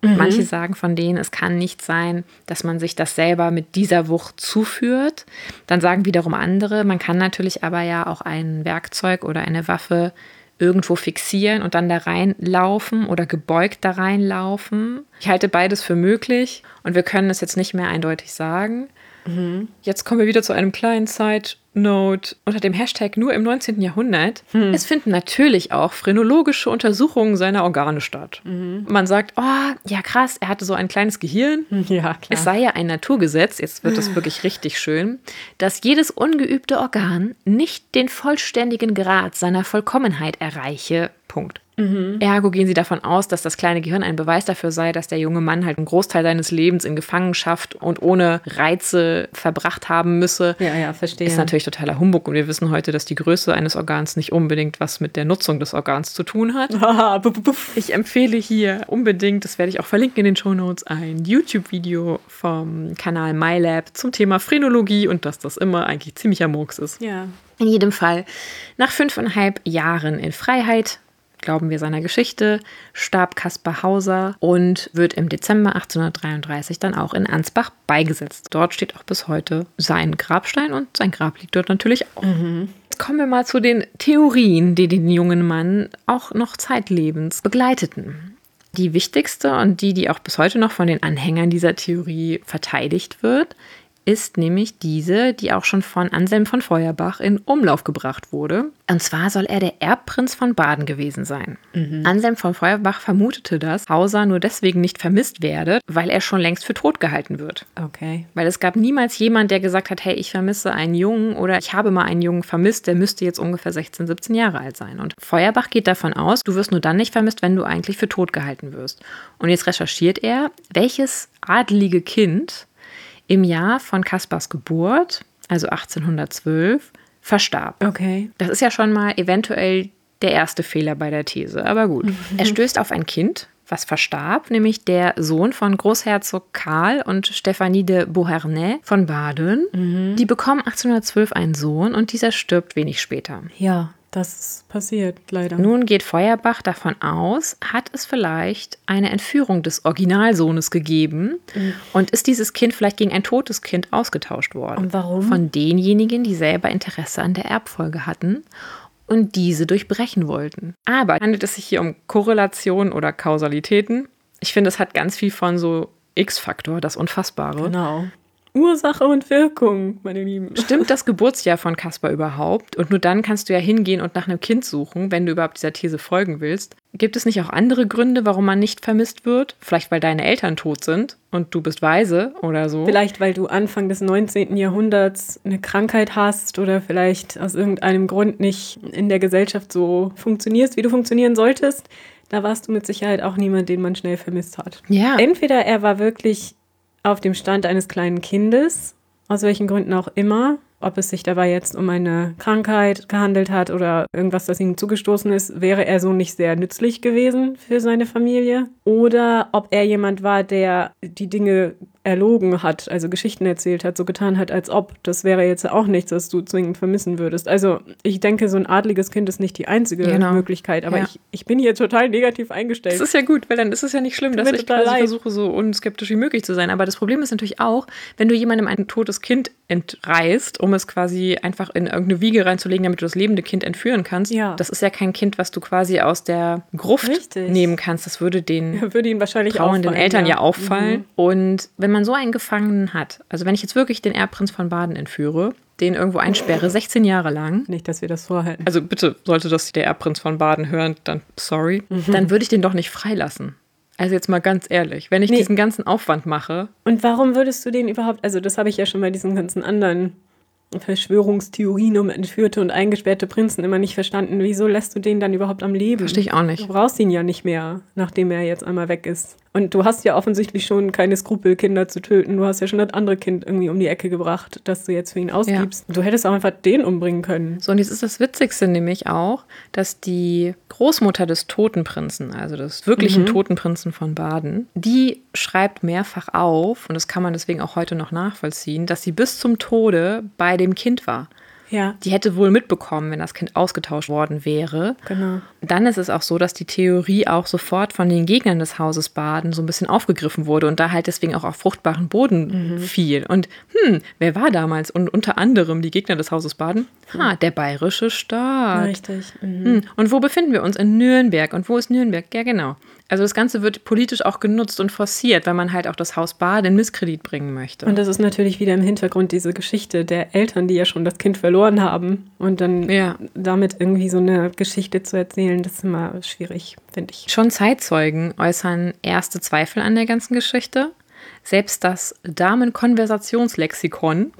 Mhm. Manche sagen von denen, es kann nicht sein, dass man sich das selber mit dieser Wucht zuführt. Dann sagen wiederum andere, man kann natürlich aber ja auch ein Werkzeug oder eine Waffe irgendwo fixieren und dann da reinlaufen oder gebeugt da reinlaufen. Ich halte beides für möglich und wir können es jetzt nicht mehr eindeutig sagen. Mhm. Jetzt kommen wir wieder zu einem kleinen Side-Note unter dem Hashtag nur im neunzehnten Jahrhundert. Mhm. Es finden natürlich auch phrenologische Untersuchungen seiner Organe statt. Mhm. Man sagt, oh, ja krass, er hatte so ein kleines Gehirn. Ja, klar. Es sei ja ein Naturgesetz, jetzt wird es wirklich richtig schön, dass jedes ungeübte Organ nicht den vollständigen Grad seiner Vollkommenheit erreiche. Punkt. Mhm. Ergo gehen sie davon aus, dass das kleine Gehirn ein Beweis dafür sei, dass der junge Mann halt einen Großteil seines Lebens in Gefangenschaft und ohne Reize verbracht haben müsse. Ja, ja, verstehe. Ist natürlich totaler Humbug und wir wissen heute, dass die Größe eines Organs nicht unbedingt was mit der Nutzung des Organs zu tun hat. Ich empfehle hier unbedingt, das werde ich auch verlinken in den Shownotes, ein YouTube-Video vom Kanal MyLab zum Thema Phrenologie und dass das immer eigentlich ziemlicher Murks ist. Ja. In jedem Fall, nach fünfeinhalb Jahren in Freiheit, glauben wir seiner Geschichte, starb Caspar Hauser und wird im Dezember achtzehnhundertdreiunddreißig dann auch in Ansbach beigesetzt. Dort steht auch bis heute sein Grabstein und sein Grab liegt dort natürlich auch. Mhm. Jetzt kommen wir mal zu den Theorien, die den jungen Mann auch noch zeitlebens begleiteten. Die wichtigste und die, die auch bis heute noch von den Anhängern dieser Theorie verteidigt wird, ist nämlich diese, die auch schon von Anselm von Feuerbach in Umlauf gebracht wurde. Und zwar soll er der Erbprinz von Baden gewesen sein. Mhm. Anselm von Feuerbach vermutete, dass Hauser nur deswegen nicht vermisst werde, weil er schon längst für tot gehalten wird. Okay. Weil es gab niemals jemand, der gesagt hat, hey, ich vermisse einen Jungen oder ich habe mal einen Jungen vermisst, der müsste jetzt ungefähr sechzehn, siebzehn Jahre alt sein. Und Feuerbach geht davon aus, du wirst nur dann nicht vermisst, wenn du eigentlich für tot gehalten wirst. Und jetzt recherchiert er, welches adelige Kind im Jahr von Caspars Geburt, also achtzehnhundertzwölf, verstarb. Okay. Das ist ja schon mal eventuell der erste Fehler bei der These, aber gut. Mhm. Er stößt auf ein Kind, was verstarb, nämlich der Sohn von Großherzog Karl und Stephanie de Beauharnais von Baden. Mhm. Die bekommen achtzehnhundertzwölf einen Sohn und dieser stirbt wenig später. Ja. Das ist passiert, leider. Nun geht Feuerbach davon aus, hat es vielleicht eine Entführung des Originalsohnes gegeben mhm. und ist dieses Kind vielleicht gegen ein totes Kind ausgetauscht worden. Und warum? Von denjenigen, die selber Interesse an der Erbfolge hatten und diese durchbrechen wollten. Aber handelt es sich hier um Korrelation oder Kausalitäten? Ich finde, es hat ganz viel von so X-Faktor, das Unfassbare. Genau. Ursache und Wirkung, meine Lieben. Stimmt das Geburtsjahr von Caspar überhaupt? Und nur dann kannst du ja hingehen und nach einem Kind suchen, wenn du überhaupt dieser These folgen willst. Gibt es nicht auch andere Gründe, warum man nicht vermisst wird? Vielleicht, weil deine Eltern tot sind und du bist weise oder so? Vielleicht, weil du Anfang des neunzehnten Jahrhunderts eine Krankheit hast oder vielleicht aus irgendeinem Grund nicht in der Gesellschaft so funktionierst, wie du funktionieren solltest. Da warst du mit Sicherheit auch niemand, den man schnell vermisst hat. Ja. Entweder er war wirklich auf dem Stand eines kleinen Kindes, aus welchen Gründen auch immer, ob es sich dabei jetzt um eine Krankheit gehandelt hat oder irgendwas, das ihm zugestoßen ist, wäre er so nicht sehr nützlich gewesen für seine Familie. Oder ob er jemand war, der die Dinge erlogen hat, also Geschichten erzählt hat, so getan hat, als ob. Das wäre jetzt auch nichts, was du zwingend vermissen würdest. Also ich denke, so ein adliges Kind ist nicht die einzige genau. Möglichkeit, aber ja. ich, ich bin hier total negativ eingestellt. Das ist ja gut, weil dann ist es ja nicht schlimm, dass ich quasi leid. versuche, so unskeptisch wie möglich zu sein. Aber das Problem ist natürlich auch, wenn du jemandem ein totes Kind entreißt, um es quasi einfach in irgendeine Wiege reinzulegen, damit du das lebende Kind entführen kannst, ja. das ist ja kein Kind, was du quasi aus der Gruft Richtig. nehmen kannst. Das würde den ja, würde ihn wahrscheinlich trauernden auffallen, Eltern ja, ja auffallen. Mhm. Und wenn man so einen Gefangenen hat, also wenn ich jetzt wirklich den Erbprinz von Baden entführe, den irgendwo einsperre, sechzehn Jahre lang. Nicht, dass wir das vorhalten. Also bitte, sollte das der Erbprinz von Baden hören, dann sorry. Mhm. Dann würde ich den doch nicht freilassen. Also jetzt mal ganz ehrlich, wenn ich nee. diesen ganzen Aufwand mache. Und warum würdest du den überhaupt, also das habe ich ja schon bei diesen ganzen anderen Verschwörungstheorien um entführte und eingesperrte Prinzen immer nicht verstanden. Wieso lässt du den dann überhaupt am Leben? Verstehe ich auch nicht. Du brauchst ihn ja nicht mehr, nachdem er jetzt einmal weg ist. Und du hast ja offensichtlich schon keine Skrupel, Kinder zu töten. Du hast ja schon das andere Kind irgendwie um die Ecke gebracht, das du jetzt für ihn ausgibst. Ja. Du hättest auch einfach den umbringen können. So, und jetzt ist das Witzigste nämlich auch, dass die Großmutter des toten Prinzen, also des wirklichen mhm. toten Prinzen von Baden, die schreibt mehrfach auf, und das kann man deswegen auch heute noch nachvollziehen, dass sie bis zum Tode bei dem Kind war. Ja. Die hätte wohl mitbekommen, wenn das Kind ausgetauscht worden wäre. Genau. Dann ist es auch so, dass die Theorie auch sofort von den Gegnern des Hauses Baden so ein bisschen aufgegriffen wurde und da halt deswegen auch auf fruchtbaren Boden mhm. fiel. Und hm, wer war damals? Und unter anderem die Gegner des Hauses Baden? Ha, der bayerische Staat. Richtig. Mhm. Hm. Und wo befinden wir uns? In Nürnberg. Und wo ist Nürnberg? Ja, genau. Also das Ganze wird politisch auch genutzt und forciert, weil man halt auch das Haus Baden in Misskredit bringen möchte. Und das ist natürlich wieder im Hintergrund diese Geschichte der Eltern, die ja schon das Kind verloren haben. Und dann ja. damit irgendwie so eine Geschichte zu erzählen, das ist immer schwierig, finde ich. Schon Zeitzeugen äußern erste Zweifel an der ganzen Geschichte. Selbst das Damenkonversationslexikon,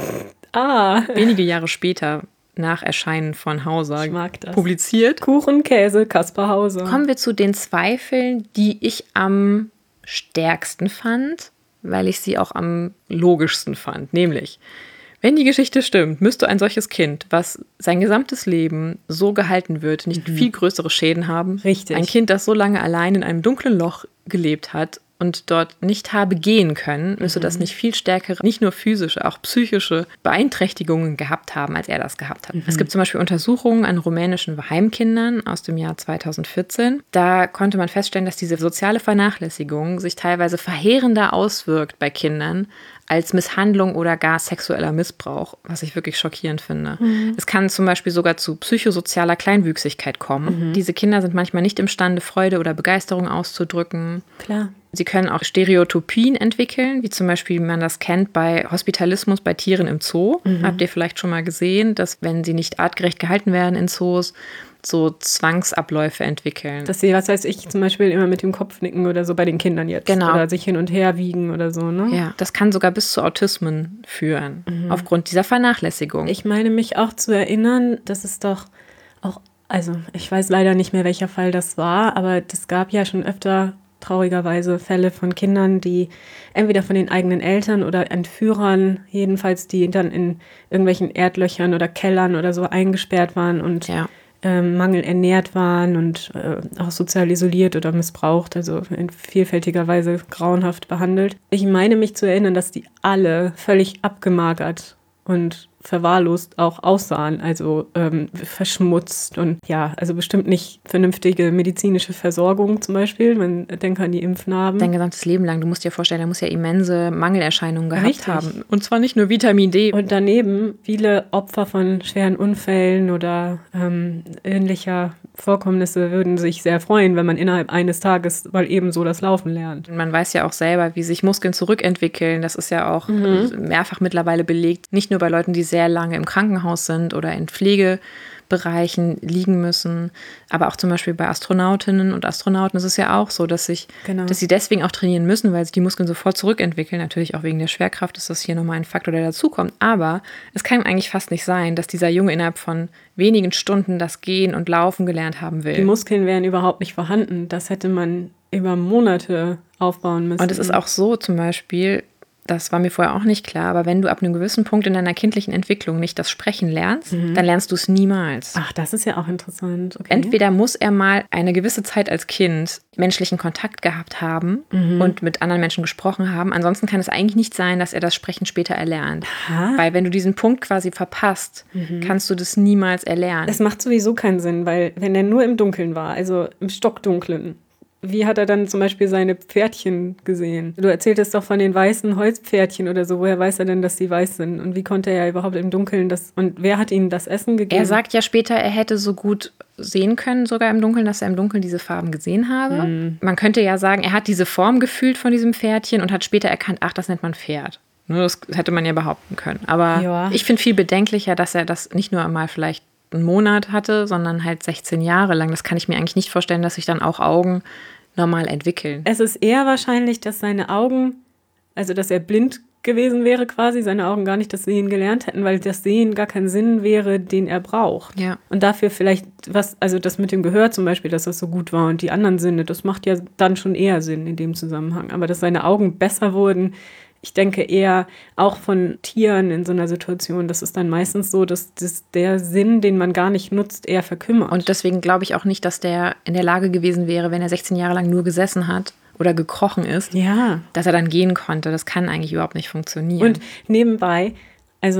ah. wenige Jahre später nach Erscheinen von Hauser publiziert. Kuchen, Käse, Kaspar Hauser. Kommen wir zu den Zweifeln, die ich am stärksten fand, weil ich sie auch am logischsten fand. Nämlich, wenn die Geschichte stimmt, müsste ein solches Kind, was sein gesamtes Leben so gehalten wird, nicht mhm. viel größere Schäden haben. Richtig. Ein Kind, das so lange allein in einem dunklen Loch gelebt hat und dort nicht habe gehen können, müsste mhm. das nicht viel stärkere, nicht nur physische, auch psychische Beeinträchtigungen gehabt haben, als er das gehabt hat. Mhm. Es gibt zum Beispiel Untersuchungen an rumänischen Heimkindern aus dem Jahr zweitausendvierzehn. Da konnte man feststellen, dass diese soziale Vernachlässigung sich teilweise verheerender auswirkt bei Kindern als Misshandlung oder gar sexueller Missbrauch, was ich wirklich schockierend finde. Mhm. Es kann zum Beispiel sogar zu psychosozialer Kleinwüchsigkeit kommen. Mhm. Diese Kinder sind manchmal nicht imstande, Freude oder Begeisterung auszudrücken. Klar. Sie können auch Stereotypien entwickeln, wie zum Beispiel, wie man das kennt bei Hospitalismus bei Tieren im Zoo. Mhm. Habt ihr vielleicht schon mal gesehen, dass wenn sie nicht artgerecht gehalten werden in Zoos, so Zwangsabläufe entwickeln. Dass sie, was weiß ich, zum Beispiel immer mit dem Kopf nicken oder so bei den Kindern jetzt. Genau. Oder sich hin und her wiegen oder so, ne? Ja, das kann sogar bis zu Autismen führen, mhm. aufgrund dieser Vernachlässigung. Ich meine mich auch zu erinnern, dass es doch auch, also ich weiß leider nicht mehr, welcher Fall das war, aber es gab ja schon öfter traurigerweise Fälle von Kindern, die entweder von den eigenen Eltern oder Entführern, jedenfalls die dann in irgendwelchen Erdlöchern oder Kellern oder so eingesperrt waren und ja. ähm, mangelernährt waren und äh, auch sozial isoliert oder missbraucht, also in vielfältiger Weise grauenhaft behandelt. Ich meine mich zu erinnern, dass die alle völlig abgemagert und verwahrlost auch aussahen, also ähm, verschmutzt und ja, also bestimmt nicht vernünftige medizinische Versorgung zum Beispiel. Man denkt an die Impfnarben. Dein gesamtes Leben lang, du musst dir vorstellen, er muss ja immense Mangelerscheinungen gehabt Richtig. haben. Und zwar nicht nur Vitamin D. Und daneben viele Opfer von schweren Unfällen oder ähm, ähnlicher Vorkommnisse würden sich sehr freuen, wenn man innerhalb eines Tages mal eben so das Laufen lernt. Man weiß ja auch selber, wie sich Muskeln zurückentwickeln. Das ist ja auch mhm. mehrfach mittlerweile belegt. Nicht nur bei Leuten, die sehr lange im Krankenhaus sind oder in Pflegebereichen liegen müssen, aber auch zum Beispiel bei Astronautinnen und Astronauten ist es ja auch so, dass, sich, genau. dass sie deswegen auch trainieren müssen, weil sich die Muskeln sofort zurückentwickeln. Natürlich auch wegen der Schwerkraft ist das hier nochmal ein Faktor, der dazukommt. Aber es kann eigentlich fast nicht sein, dass dieser Junge innerhalb von wenigen Stunden das Gehen und Laufen gelernt haben will. Die Muskeln wären überhaupt nicht vorhanden. Das hätte man über Monate aufbauen müssen. Und es ist auch so zum Beispiel, das war mir vorher auch nicht klar, aber wenn du ab einem gewissen Punkt in deiner kindlichen Entwicklung nicht das Sprechen lernst, mhm. dann lernst du es niemals. Ach, das ist ja auch interessant. Okay. Entweder muss er mal eine gewisse Zeit als Kind menschlichen Kontakt gehabt haben mhm. und mit anderen Menschen gesprochen haben. Ansonsten kann es eigentlich nicht sein, dass er das Sprechen später erlernt. Aha. Weil wenn du diesen Punkt quasi verpasst, mhm. kannst du das niemals erlernen. Das macht sowieso keinen Sinn, weil wenn er nur im Dunkeln war, also im Stockdunklen, wie hat er dann zum Beispiel seine Pferdchen gesehen? Du erzähltest doch von den weißen Holzpferdchen oder so. Woher weiß er denn, dass die weiß sind? Und wie konnte er überhaupt im Dunkeln das... Und wer hat ihnen das Essen gegeben? Er sagt ja später, er hätte so gut sehen können, sogar im Dunkeln, dass er im Dunkeln diese Farben gesehen habe. Mhm. Man könnte ja sagen, er hat diese Form gefühlt von diesem Pferdchen und hat später erkannt, ach, das nennt man Pferd. Das hätte man ja behaupten können. Aber ja. ich finde viel bedenklicher, dass er das nicht nur einmal vielleicht einen Monat hatte, sondern halt sechzehn Jahre lang. Das kann ich mir eigentlich nicht vorstellen, dass sich dann auch Augen normal entwickeln. Es ist eher wahrscheinlich, dass seine Augen, also dass er blind gewesen wäre quasi, seine Augen gar nicht das Sehen gelernt hätten, weil das Sehen gar kein Sinn wäre, den er braucht. Ja. Und dafür vielleicht, was, also das mit dem Gehör zum Beispiel, dass das so gut war und die anderen Sinne, das macht ja dann schon eher Sinn in dem Zusammenhang. Aber dass seine Augen besser wurden, ich denke eher auch von Tieren in so einer Situation, das ist dann meistens so, dass das der Sinn, den man gar nicht nutzt, eher verkümmert. Und deswegen glaube ich auch nicht, dass der in der Lage gewesen wäre, wenn er sechzehn Jahre lang nur gesessen hat oder gekrochen ist, ja. dass er dann gehen konnte. Das kann eigentlich überhaupt nicht funktionieren. Und nebenbei, also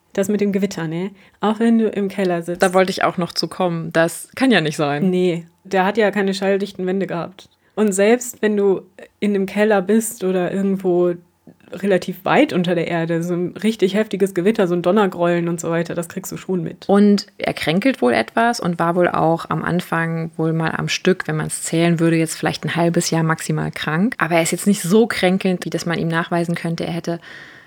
Das mit dem Gewitter, ne? Auch wenn du im Keller sitzt. Da wollte ich auch noch zu kommen. Das kann ja nicht sein. Nee, der hat ja keine schalldichten Wände gehabt. Und selbst wenn du in einem Keller bist oder irgendwo relativ weit unter der Erde, so ein richtig heftiges Gewitter, so ein Donnergrollen und so weiter, das kriegst du schon mit. Und er kränkelt wohl etwas und war wohl auch am Anfang wohl mal am Stück, wenn man es zählen würde, jetzt vielleicht ein halbes Jahr maximal krank. Aber er ist jetzt nicht so kränkelnd, wie dass man ihm nachweisen könnte, er hätte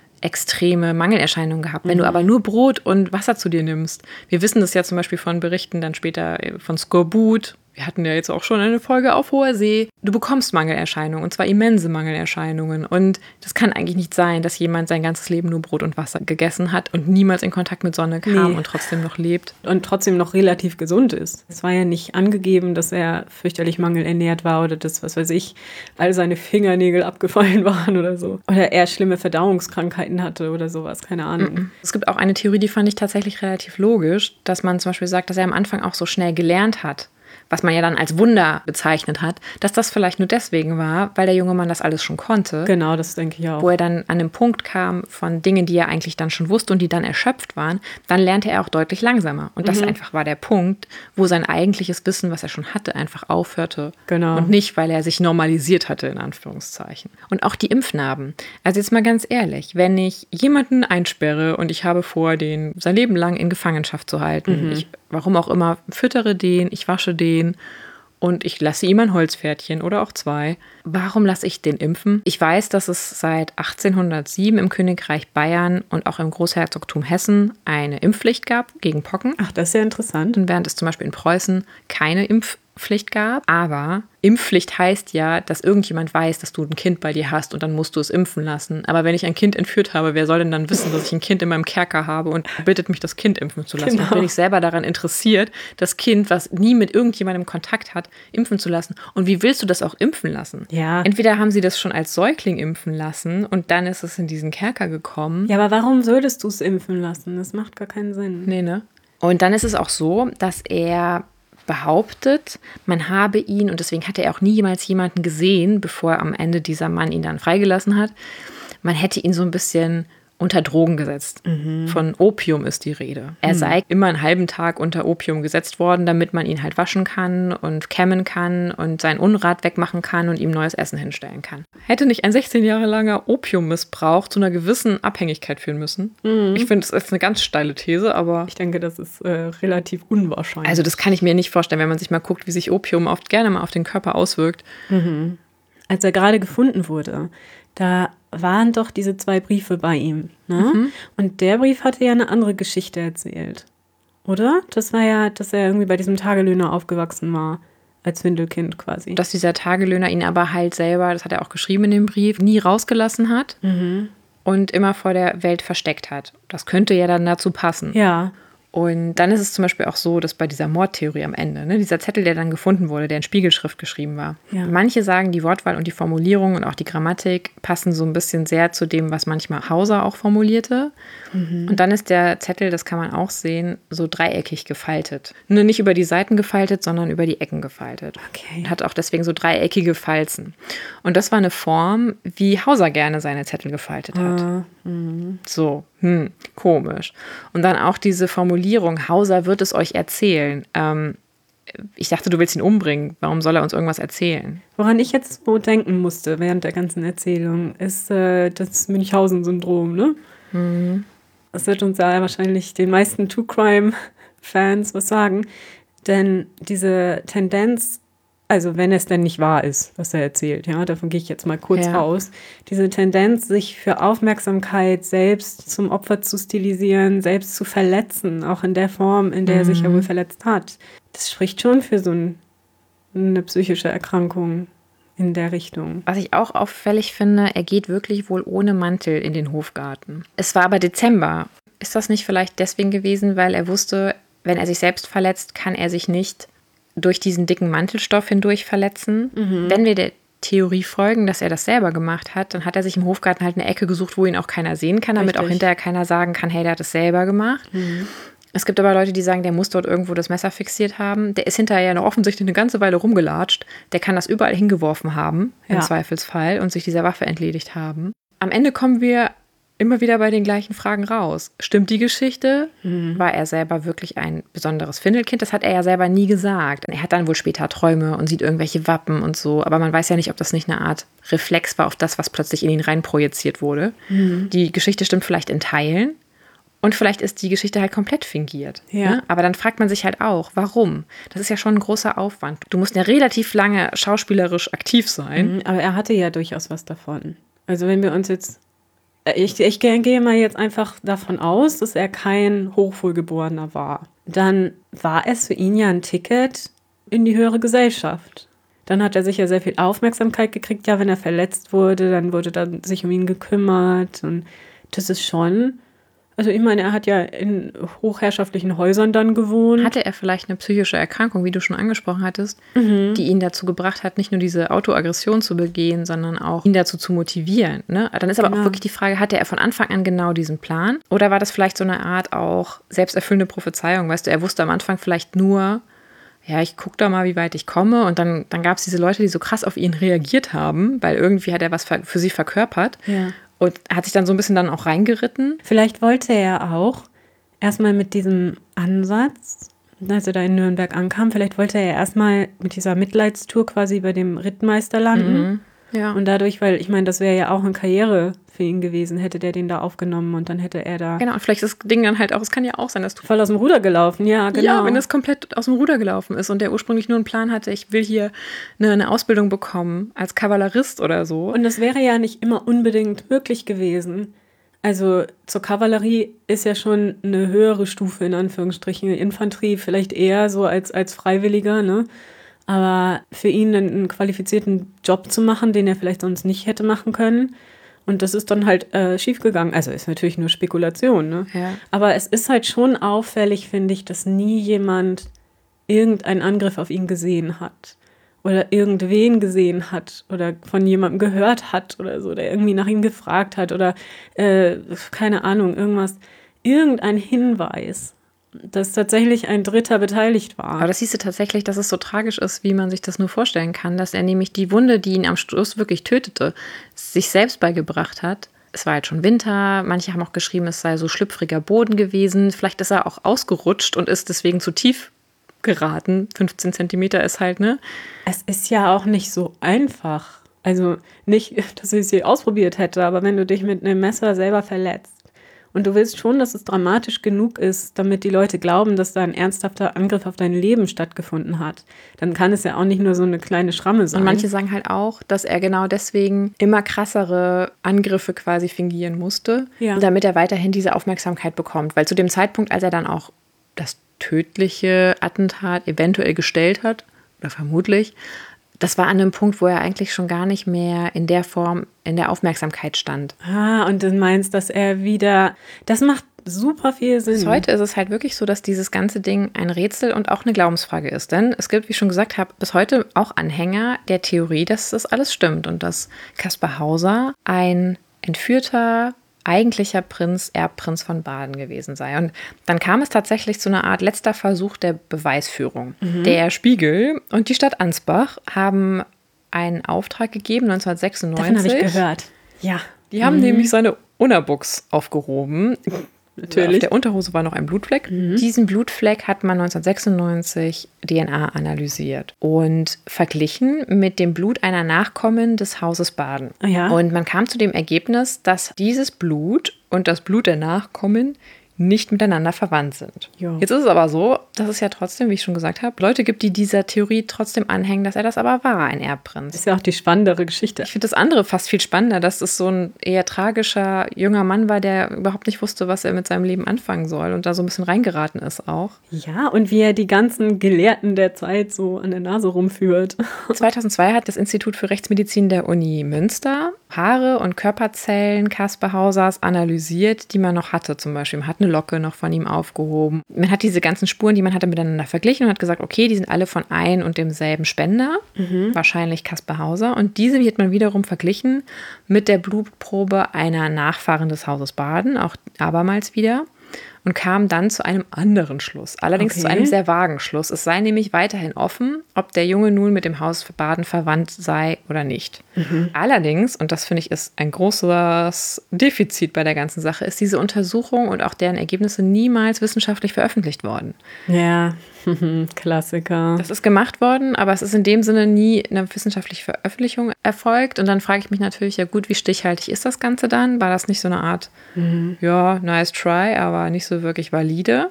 extreme Mangelerscheinungen gehabt. Wenn mhm. du aber nur Brot und Wasser zu dir nimmst. Wir wissen das ja zum Beispiel von Berichten dann später von Skorbut. Wir hatten ja jetzt auch schon eine Folge auf hoher See. Du bekommst Mangelerscheinungen, und zwar immense Mangelerscheinungen. Und das kann eigentlich nicht sein, dass jemand sein ganzes Leben nur Brot und Wasser gegessen hat und niemals in Kontakt mit Sonne kam nee. und trotzdem noch lebt. Und trotzdem noch relativ gesund ist. Es war ja nicht angegeben, dass er fürchterlich mangelernährt war oder dass, was weiß ich, all seine Fingernägel abgefallen waren oder so. Oder er schlimme Verdauungskrankheiten hatte oder sowas, keine Ahnung. Mm-mm. Es gibt auch eine Theorie, die fand ich tatsächlich relativ logisch, dass man zum Beispiel sagt, dass er am Anfang auch so schnell gelernt hat, was man ja dann als Wunder bezeichnet hat, dass das vielleicht nur deswegen war, weil der junge Mann das alles schon konnte. Genau, das denke ich auch. Wo er dann an den Punkt kam von Dingen, die er eigentlich dann schon wusste und die dann erschöpft waren, dann lernte er auch deutlich langsamer. Und das mhm. einfach war der Punkt, wo sein eigentliches Wissen, was er schon hatte, einfach aufhörte. Genau. Und nicht, weil er sich normalisiert hatte, in Anführungszeichen. Und auch die Impfnarben. Also jetzt mal ganz ehrlich, wenn ich jemanden einsperre und ich habe vor, den sein Leben lang in Gefangenschaft zu halten, mhm. ich warum auch immer, füttere den, ich wasche den und ich lasse ihm ein Holzpferdchen oder auch zwei. Warum lasse ich den impfen? Ich weiß, dass es seit achtzehnhundertsieben im Königreich Bayern und auch im Großherzogtum Hessen eine Impfpflicht gab gegen Pocken. Ach, das ist ja interessant. Und während es zum Beispiel in Preußen keine Impfpflicht gab. Aber Impfpflicht heißt ja, dass irgendjemand weiß, dass du ein Kind bei dir hast und dann musst du es impfen lassen. Aber wenn ich ein Kind entführt habe, wer soll denn dann wissen, dass ich ein Kind in meinem Kerker habe und bittet mich, das Kind impfen zu lassen? Genau. Und bin ich selber daran interessiert, das Kind, was nie mit irgendjemandem Kontakt hat, impfen zu lassen. Und wie willst du das auch impfen lassen? Ja. Entweder haben sie das schon als Säugling impfen lassen und dann ist es in diesen Kerker gekommen. Ja, aber warum solltest du es impfen lassen? Das macht gar keinen Sinn. Nee, ne? Und dann ist es auch so, dass er behauptet, man habe ihn, und deswegen hatte er auch nie jemals jemanden gesehen, bevor am Ende dieser Mann ihn dann freigelassen hat, man hätte ihn so ein bisschen unter Drogen gesetzt. Mhm. Von Opium ist die Rede. Er mhm. sei immer einen halben Tag unter Opium gesetzt worden, damit man ihn halt waschen kann und kämmen kann und sein Unrat wegmachen kann und ihm neues Essen hinstellen kann. Hätte nicht ein sechzehn Jahre langer Opiummissbrauch zu einer gewissen Abhängigkeit führen müssen? Mhm. Ich finde, das ist eine ganz steile These, aber ich denke, das ist äh, relativ unwahrscheinlich. Also das kann ich mir nicht vorstellen, wenn man sich mal guckt, wie sich Opium oft gerne mal auf den Körper auswirkt. Mhm. Als er gerade gefunden wurde, da waren doch diese zwei Briefe bei ihm. Ne? Mhm. Und der Brief hatte ja eine andere Geschichte erzählt. Oder? Das war ja, dass er irgendwie bei diesem Tagelöhner aufgewachsen war. Als Windelkind quasi. Dass dieser Tagelöhner ihn aber halt selber, das hat er auch geschrieben in dem Brief, nie rausgelassen hat mhm. und immer vor der Welt versteckt hat. Das könnte ja dann dazu passen. Ja. Und dann ist es zum Beispiel auch so, dass bei dieser Mordtheorie am Ende, ne, dieser Zettel, der dann gefunden wurde, der in Spiegelschrift geschrieben war. Ja. Manche sagen, die Wortwahl und die Formulierung und auch die Grammatik passen so ein bisschen sehr zu dem, was manchmal Hauser auch formulierte. Mhm. Und dann ist der Zettel, das kann man auch sehen, so dreieckig gefaltet. Nur nicht über die Seiten gefaltet, sondern über die Ecken gefaltet. Okay. Und hat auch deswegen so dreieckige Falzen. Und das war eine Form, wie Hauser gerne seine Zettel gefaltet hat. Ah. Mhm. So, hm, komisch. Und dann auch diese Formulierung, Hauser wird es euch erzählen. Ähm, ich dachte, du willst ihn umbringen. Warum soll er uns irgendwas erzählen? Woran ich jetzt so denken musste während der ganzen Erzählung, ist äh, das Münchhausen-Syndrom, ne? Mhm. Das wird uns ja wahrscheinlich den meisten True-Crime-Fans was sagen. Denn diese Tendenz, also wenn es denn nicht wahr ist, was er erzählt, ja, davon gehe ich jetzt mal kurz ja. aus, diese Tendenz, sich für Aufmerksamkeit selbst zum Opfer zu stilisieren, selbst zu verletzen, auch in der Form, in der er sich ja wohl verletzt hat, das spricht schon für so ein, eine psychische Erkrankung in der Richtung. Was ich auch auffällig finde, er geht wirklich wohl ohne Mantel in den Hofgarten. Es war aber Dezember. Ist das nicht vielleicht deswegen gewesen, weil er wusste, wenn er sich selbst verletzt, kann er sich nicht durch diesen dicken Mantelstoff hindurch verletzen? Mhm. Wenn wir der Theorie folgen, dass er das selber gemacht hat, dann hat er sich im Hofgarten halt eine Ecke gesucht, wo ihn auch keiner sehen kann, damit Richtig. auch hinterher keiner sagen kann, hey, der hat es selber gemacht. Mhm. Es gibt aber Leute, die sagen, der muss dort irgendwo das Messer fixiert haben. Der ist hinterher ja noch offensichtlich eine ganze Weile rumgelatscht. Der kann das überall hingeworfen haben, im ja. Zweifelsfall, und sich dieser Waffe entledigt haben. Am Ende kommen wir immer wieder bei den gleichen Fragen raus. Stimmt die Geschichte? Mhm. War er selber wirklich ein besonderes Findelkind? Das hat er ja selber nie gesagt. Er hat dann wohl später Träume und sieht irgendwelche Wappen und so. Aber man weiß ja nicht, ob das nicht eine Art Reflex war auf das, was plötzlich in ihn reinprojiziert wurde. Mhm. Die Geschichte stimmt vielleicht in Teilen. Und vielleicht ist die Geschichte halt komplett fingiert. Ja. Ne? Aber dann fragt man sich halt auch, warum? Das ist ja schon ein großer Aufwand. Du musst ja relativ lange schauspielerisch aktiv sein. Mhm, aber er hatte ja durchaus was davon. Also wenn wir uns jetzt... Ich, ich gehe mal jetzt einfach davon aus, dass er kein Hochwohlgeborener war. Dann war es für ihn ja ein Ticket in die höhere Gesellschaft. Dann hat er sicher sehr viel Aufmerksamkeit gekriegt. Ja, wenn er verletzt wurde, dann wurde dann sich um ihn gekümmert. Und das ist schon... Also ich meine, er hat ja in hochherrschaftlichen Häusern dann gewohnt. Hatte er vielleicht eine psychische Erkrankung, wie du schon angesprochen hattest, mhm. die ihn dazu gebracht hat, nicht nur diese Autoaggression zu begehen, sondern auch ihn dazu zu motivieren. Ne? Dann ist aber genau. auch wirklich die Frage, hatte er von Anfang an genau diesen Plan? Oder war das vielleicht so eine Art auch selbsterfüllende Prophezeiung? Weißt du, er wusste am Anfang vielleicht nur, ja, ich gucke da mal, wie weit ich komme. Und dann, dann gab es diese Leute, die so krass auf ihn reagiert haben, weil irgendwie hat er was für sie verkörpert. Ja. Und hat sich dann so ein bisschen dann auch reingeritten. Vielleicht wollte er auch erstmal mit diesem Ansatz, als er da in Nürnberg ankam, vielleicht wollte er erstmal mit dieser Mitleidstour quasi bei dem Rittmeister landen. Mhm. Ja. Und dadurch, weil ich meine, das wäre ja auch eine Karriere für ihn gewesen, hätte der den da aufgenommen und dann hätte er da... Genau, und vielleicht ist das Ding dann halt auch, es kann ja auch sein, dass du... Voll aus dem Ruder gelaufen, ja, genau. Ja, wenn das komplett aus dem Ruder gelaufen ist und der ursprünglich nur einen Plan hatte, ich will hier eine, eine Ausbildung bekommen als Kavallerist oder so. Und das wäre ja nicht immer unbedingt möglich gewesen. Also zur Kavallerie ist ja schon eine höhere Stufe, in Anführungsstrichen. Infanterie vielleicht eher so als, als Freiwilliger, ne? Aber für ihn einen, einen qualifizierten Job zu machen, den er vielleicht sonst nicht hätte machen können. Und das ist dann halt äh, schiefgegangen. Also ist natürlich nur Spekulation, ne? Ja. Aber es ist halt schon auffällig, finde ich, dass nie jemand irgendeinen Angriff auf ihn gesehen hat. Oder irgendwen gesehen hat. Oder von jemandem gehört hat oder so. Der irgendwie nach ihm gefragt hat. Oder, äh, keine Ahnung, irgendwas. Irgendein Hinweis, dass tatsächlich ein Dritter beteiligt war. Aber das siehst du tatsächlich, dass es so tragisch ist, wie man sich das nur vorstellen kann, dass er nämlich die Wunde, die ihn am Schluss wirklich tötete, sich selbst beigebracht hat. Es war halt schon Winter, manche haben auch geschrieben, es sei so schlüpfriger Boden gewesen. Vielleicht ist er auch ausgerutscht und ist deswegen zu tief geraten. fünfzehn Zentimeter ist halt, ne? Es ist ja auch nicht so einfach. Also nicht, dass ich es je ausprobiert hätte, aber wenn du dich mit einem Messer selber verletzt, und du willst schon, dass es dramatisch genug ist, damit die Leute glauben, dass da ein ernsthafter Angriff auf dein Leben stattgefunden hat. Dann kann es ja auch nicht nur so eine kleine Schramme sein. Und manche sagen halt auch, dass er genau deswegen immer krassere Angriffe quasi fingieren musste, ja. damit er weiterhin diese Aufmerksamkeit bekommt. Weil zu dem Zeitpunkt, als er dann auch das tödliche Attentat eventuell gestellt hat, oder vermutlich, das war an einem Punkt, wo er eigentlich schon gar nicht mehr in der Form in der Aufmerksamkeit stand. Ah, und du meinst, dass er wieder, das macht super viel Sinn. Bis heute ist es halt wirklich so, dass dieses ganze Ding ein Rätsel und auch eine Glaubensfrage ist. Denn es gibt, wie ich schon gesagt habe, bis heute auch Anhänger der Theorie, dass das alles stimmt und dass Kaspar Hauser ein entführter, eigentlicher Prinz, Erbprinz von Baden gewesen sei. Und dann kam es tatsächlich zu einer Art letzter Versuch der Beweisführung. Mhm. Der Spiegel und die Stadt Ansbach haben einen Auftrag gegeben, neunzehnhundertsechsundneunzig. Davon habe ich gehört. Ja. Die haben mhm. nämlich seine Unabuchs aufgehoben. Natürlich. Auf der Unterhose war noch ein Blutfleck. Mhm. Diesen Blutfleck hat man neunzehnhundertsechsundneunzig D N A analysiert und verglichen mit dem Blut einer Nachkommen des Hauses Baden. Ja. Und man kam zu dem Ergebnis, dass dieses Blut und das Blut der Nachkommen nicht miteinander verwandt sind. Jo. Jetzt ist es aber so, dass es ja trotzdem, wie ich schon gesagt habe, Leute gibt, die dieser Theorie trotzdem anhängen, dass er das aber war, ein Erbprinz. Ist ja auch die spannendere Geschichte. Ich finde das andere fast viel spannender, dass es so ein eher tragischer junger Mann war, der überhaupt nicht wusste, was er mit seinem Leben anfangen soll und da so ein bisschen reingeraten ist auch. Ja, und wie er die ganzen Gelehrten der Zeit so an der Nase rumführt. zweitausendzwei hat das Institut für Rechtsmedizin der Uni Münster Haare und Körperzellen Kaspar Hausers analysiert, die man noch hatte zum Beispiel. Man hat eine Locke noch von ihm aufgehoben. Man hat diese ganzen Spuren, die man hatte, miteinander verglichen und hat gesagt, okay, die sind alle von ein und demselben Spender, mhm. wahrscheinlich Kaspar Hauser. Und diese wird man wiederum verglichen mit der Blutprobe einer Nachfahren des Hauses Baden, auch abermals wieder. und kam dann zu einem anderen Schluss. Allerdings Okay. zu einem sehr vagen Schluss. Es sei nämlich weiterhin offen, ob der Junge nun mit dem Haus für Baden verwandt sei oder nicht. Allerdings, und das finde ich ist ein großes Defizit bei der ganzen Sache, ist diese Untersuchung und auch deren Ergebnisse niemals wissenschaftlich veröffentlicht worden. Ja, Klassiker. Das ist gemacht worden, aber es ist in dem Sinne nie eine wissenschaftliche Veröffentlichung erfolgt. Und dann frage ich mich natürlich, ja gut, wie stichhaltig ist das Ganze dann? War das nicht so eine Art, ja, nice try, aber nicht so wirklich valide?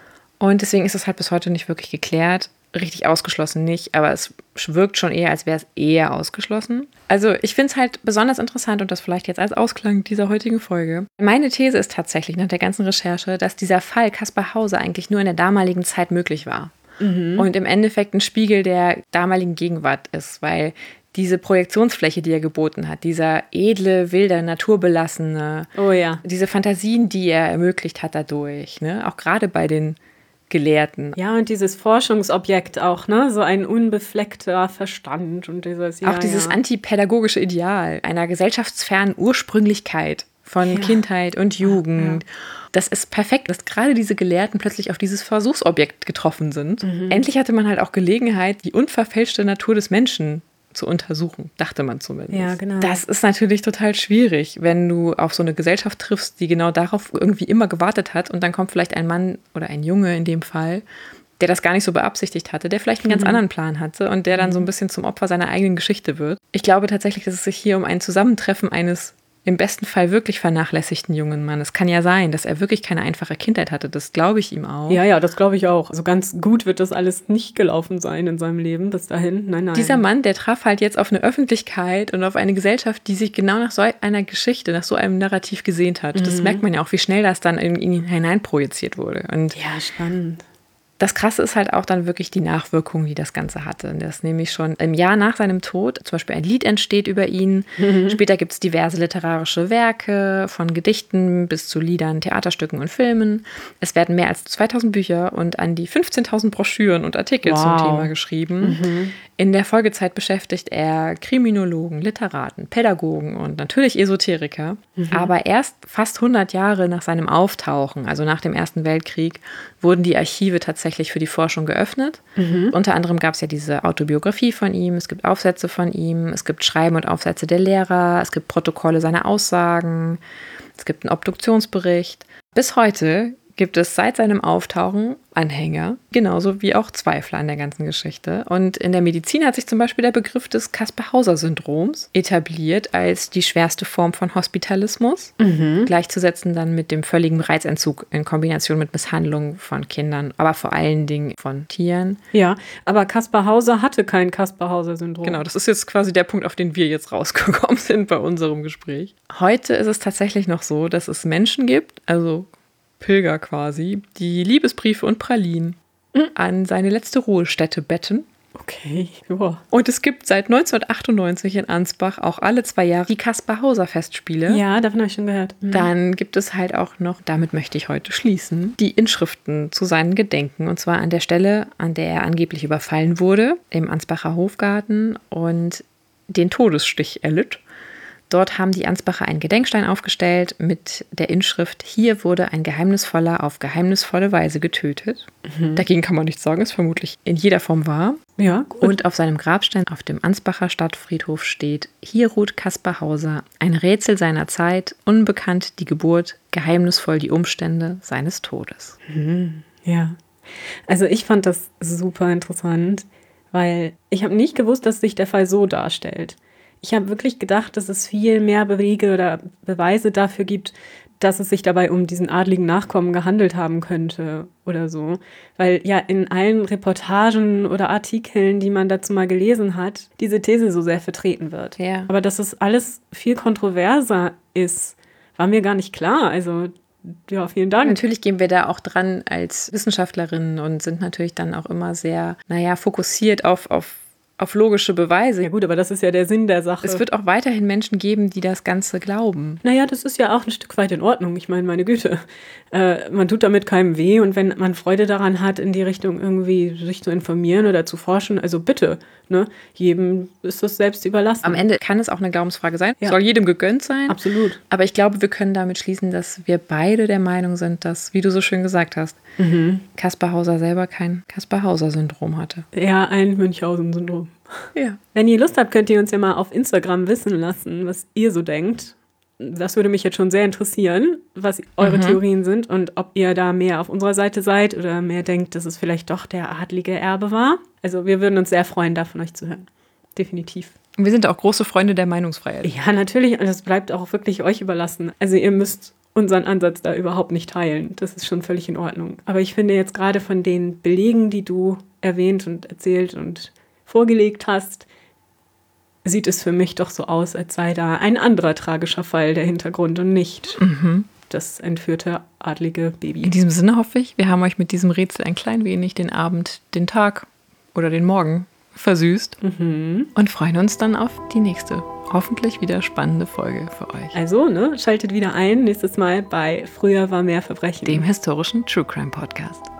Und deswegen ist es halt bis heute nicht wirklich geklärt. Richtig ausgeschlossen nicht, aber es wirkt schon eher, als wäre es eher ausgeschlossen. Also ich finde es halt besonders interessant und das vielleicht jetzt als Ausklang dieser heutigen Folge. Meine These ist tatsächlich nach der ganzen Recherche, dass dieser Fall Kaspar Hauser eigentlich nur in der damaligen Zeit möglich war. Und im Endeffekt ein Spiegel der damaligen Gegenwart ist, weil diese Projektionsfläche, die er geboten hat, dieser edle, wilde, naturbelassene, Oh ja. diese Fantasien, die er ermöglicht hat dadurch, ne? Auch gerade bei den Gelehrten. Ja, und dieses Forschungsobjekt auch, ne? So ein unbefleckter Verstand und dieses, ja, Auch dieses ja. antipädagogische Ideal einer gesellschaftsfernen Ursprünglichkeit von Ja. Kindheit und Jugend. Das ist perfekt, dass gerade diese Gelehrten plötzlich auf dieses Versuchsobjekt getroffen sind. Endlich hatte man halt auch Gelegenheit, die unverfälschte Natur des Menschen zu untersuchen, dachte man zumindest. Ja, genau. Das ist natürlich total schwierig, wenn du auf so eine Gesellschaft triffst, die genau darauf irgendwie immer gewartet hat und dann kommt vielleicht ein Mann oder ein Junge in dem Fall, der das gar nicht so beabsichtigt hatte, der vielleicht einen ganz anderen Plan hatte und der dann so ein bisschen zum Opfer seiner eigenen Geschichte wird. Ich glaube tatsächlich, dass es sich hier um ein Zusammentreffen eines im besten Fall wirklich vernachlässigten jungen Mann. Es kann ja sein, dass er wirklich keine einfache Kindheit hatte. Das glaube ich ihm auch. Ja, ja, das glaube ich auch. Also ganz gut wird das alles nicht gelaufen sein in seinem Leben bis dahin. Nein, nein. Dieser Mann, der traf halt jetzt auf eine Öffentlichkeit und auf eine Gesellschaft, die sich genau nach so einer Geschichte, nach so einem Narrativ gesehnt hat. Das merkt man ja auch, wie schnell das dann in ihn hineinprojiziert wurde. Und Ja, spannend. das Krasse ist halt auch dann wirklich die Nachwirkung, die das Ganze hatte. Das nämlich schon im Jahr nach seinem Tod, zum Beispiel ein Lied entsteht über ihn. Später gibt es diverse literarische Werke, von Gedichten bis zu Liedern, Theaterstücken und Filmen. Es werden mehr als zweitausend Bücher und an die fünfzehntausend Broschüren und Artikel Wow. zum Thema geschrieben. In der Folgezeit beschäftigt er Kriminologen, Literaten, Pädagogen und natürlich Esoteriker. Aber erst fast hundert Jahre nach seinem Auftauchen, also nach dem Ersten Weltkrieg, wurden die Archive tatsächlich für die Forschung geöffnet. Unter anderem gab es ja diese Autobiografie von ihm, es gibt Aufsätze von ihm, es gibt Schreiben und Aufsätze der Lehrer, es gibt Protokolle seiner Aussagen, es gibt einen Obduktionsbericht. Bis heute gibt es seit seinem Auftauchen Anhänger, genauso wie auch Zweifler an der ganzen Geschichte. Und in der Medizin hat sich zum Beispiel der Begriff des Kaspar-Hauser-Syndroms etabliert als die schwerste Form von Hospitalismus, gleichzusetzen dann mit dem völligen Reizentzug in Kombination mit Misshandlung von Kindern, aber vor allen Dingen von Tieren. Ja, aber Kaspar Hauser hatte kein Kaspar Hauser-Syndrom. Genau, das ist jetzt quasi der Punkt, auf den wir jetzt rausgekommen sind bei unserem Gespräch. Heute ist es tatsächlich noch so, dass es Menschen gibt, also Pilger quasi, die Liebesbriefe und Pralinen an seine letzte Ruhestätte betten. Okay, ja. Und es gibt seit neunzehnhundertachtundneunzig in Ansbach auch alle zwei Jahre die Kaspar-Hauser-Festspiele. Ja, davon habe ich schon gehört. Mhm. Dann gibt es halt auch noch, damit möchte ich heute schließen, die Inschriften zu seinen Gedenken. Und zwar an der Stelle, an der er angeblich überfallen wurde, im Ansbacher Hofgarten und den Todesstich erlitt. Dort haben die Ansbacher einen Gedenkstein aufgestellt mit der Inschrift: Hier wurde ein Geheimnisvoller auf geheimnisvolle Weise getötet. Mhm. Dagegen kann man nichts sagen, ist vermutlich in jeder Form wahr. Ja, gut. Und auf seinem Grabstein auf dem Ansbacher Stadtfriedhof steht: Hier ruht Kaspar Hauser, ein Rätsel seiner Zeit, unbekannt die Geburt, geheimnisvoll die Umstände seines Todes. Mhm. Ja, also ich fand das super interessant, weil ich habe nicht gewusst, dass sich der Fall so darstellt. Ich habe wirklich gedacht, dass es viel mehr Belege oder Beweise dafür gibt, dass es sich dabei um diesen adligen Nachkommen gehandelt haben könnte oder so. Weil ja in allen Reportagen oder Artikeln, die man dazu mal gelesen hat, diese These so sehr vertreten wird. Ja. Aber dass es alles viel kontroverser ist, war mir gar nicht klar. Also ja, vielen Dank. Natürlich gehen wir da auch dran als Wissenschaftlerinnen und sind natürlich dann auch immer sehr, naja, fokussiert auf, auf auf logische Beweise. Ja gut, aber das ist ja der Sinn der Sache. Es wird auch weiterhin Menschen geben, die das Ganze glauben. Naja, das ist ja auch ein Stück weit in Ordnung. Ich meine, meine Güte, äh, man tut damit keinem weh. Und wenn man Freude daran hat, in die Richtung irgendwie sich zu informieren oder zu forschen, also bitte, ne, jedem ist das selbst überlassen. Am Ende kann es auch eine Glaubensfrage sein. Ja. Soll jedem gegönnt sein. Absolut. Aber ich glaube, wir können damit schließen, dass wir beide der Meinung sind, dass, wie du so schön gesagt hast, mhm. Kaspar Hauser selber kein Kaspar-Hauser-Syndrom hatte. Ja, ein Münchhausen-Syndrom. Ja. Wenn ihr Lust habt, könnt ihr uns ja mal auf Instagram wissen lassen, was ihr so denkt. Das würde mich jetzt schon sehr interessieren, was eure mhm. Theorien sind und ob ihr da mehr auf unserer Seite seid oder mehr denkt, dass es vielleicht doch der adlige Erbe war. Also wir würden uns sehr freuen, da von euch zu hören. Definitiv. Und wir sind auch große Freunde der Meinungsfreiheit. Ja, natürlich. Und das bleibt auch wirklich euch überlassen. Also ihr müsst unseren Ansatz da überhaupt nicht teilen. Das ist schon völlig in Ordnung. Aber ich finde jetzt gerade von den Belegen, die du erwähnt und erzählt und vorgelegt hast, sieht es für mich doch so aus, als sei da ein anderer tragischer Fall der Hintergrund und nicht mhm. das entführte adlige Baby. In diesem Sinne hoffe ich, wir haben euch mit diesem Rätsel ein klein wenig den Abend, den Tag oder den Morgen versüßt mhm. und freuen uns dann auf die nächste, hoffentlich wieder spannende Folge für euch. Also, ne, schaltet wieder ein, nächstes Mal bei Früher war mehr Verbrechen. Dem historischen True Crime Podcast.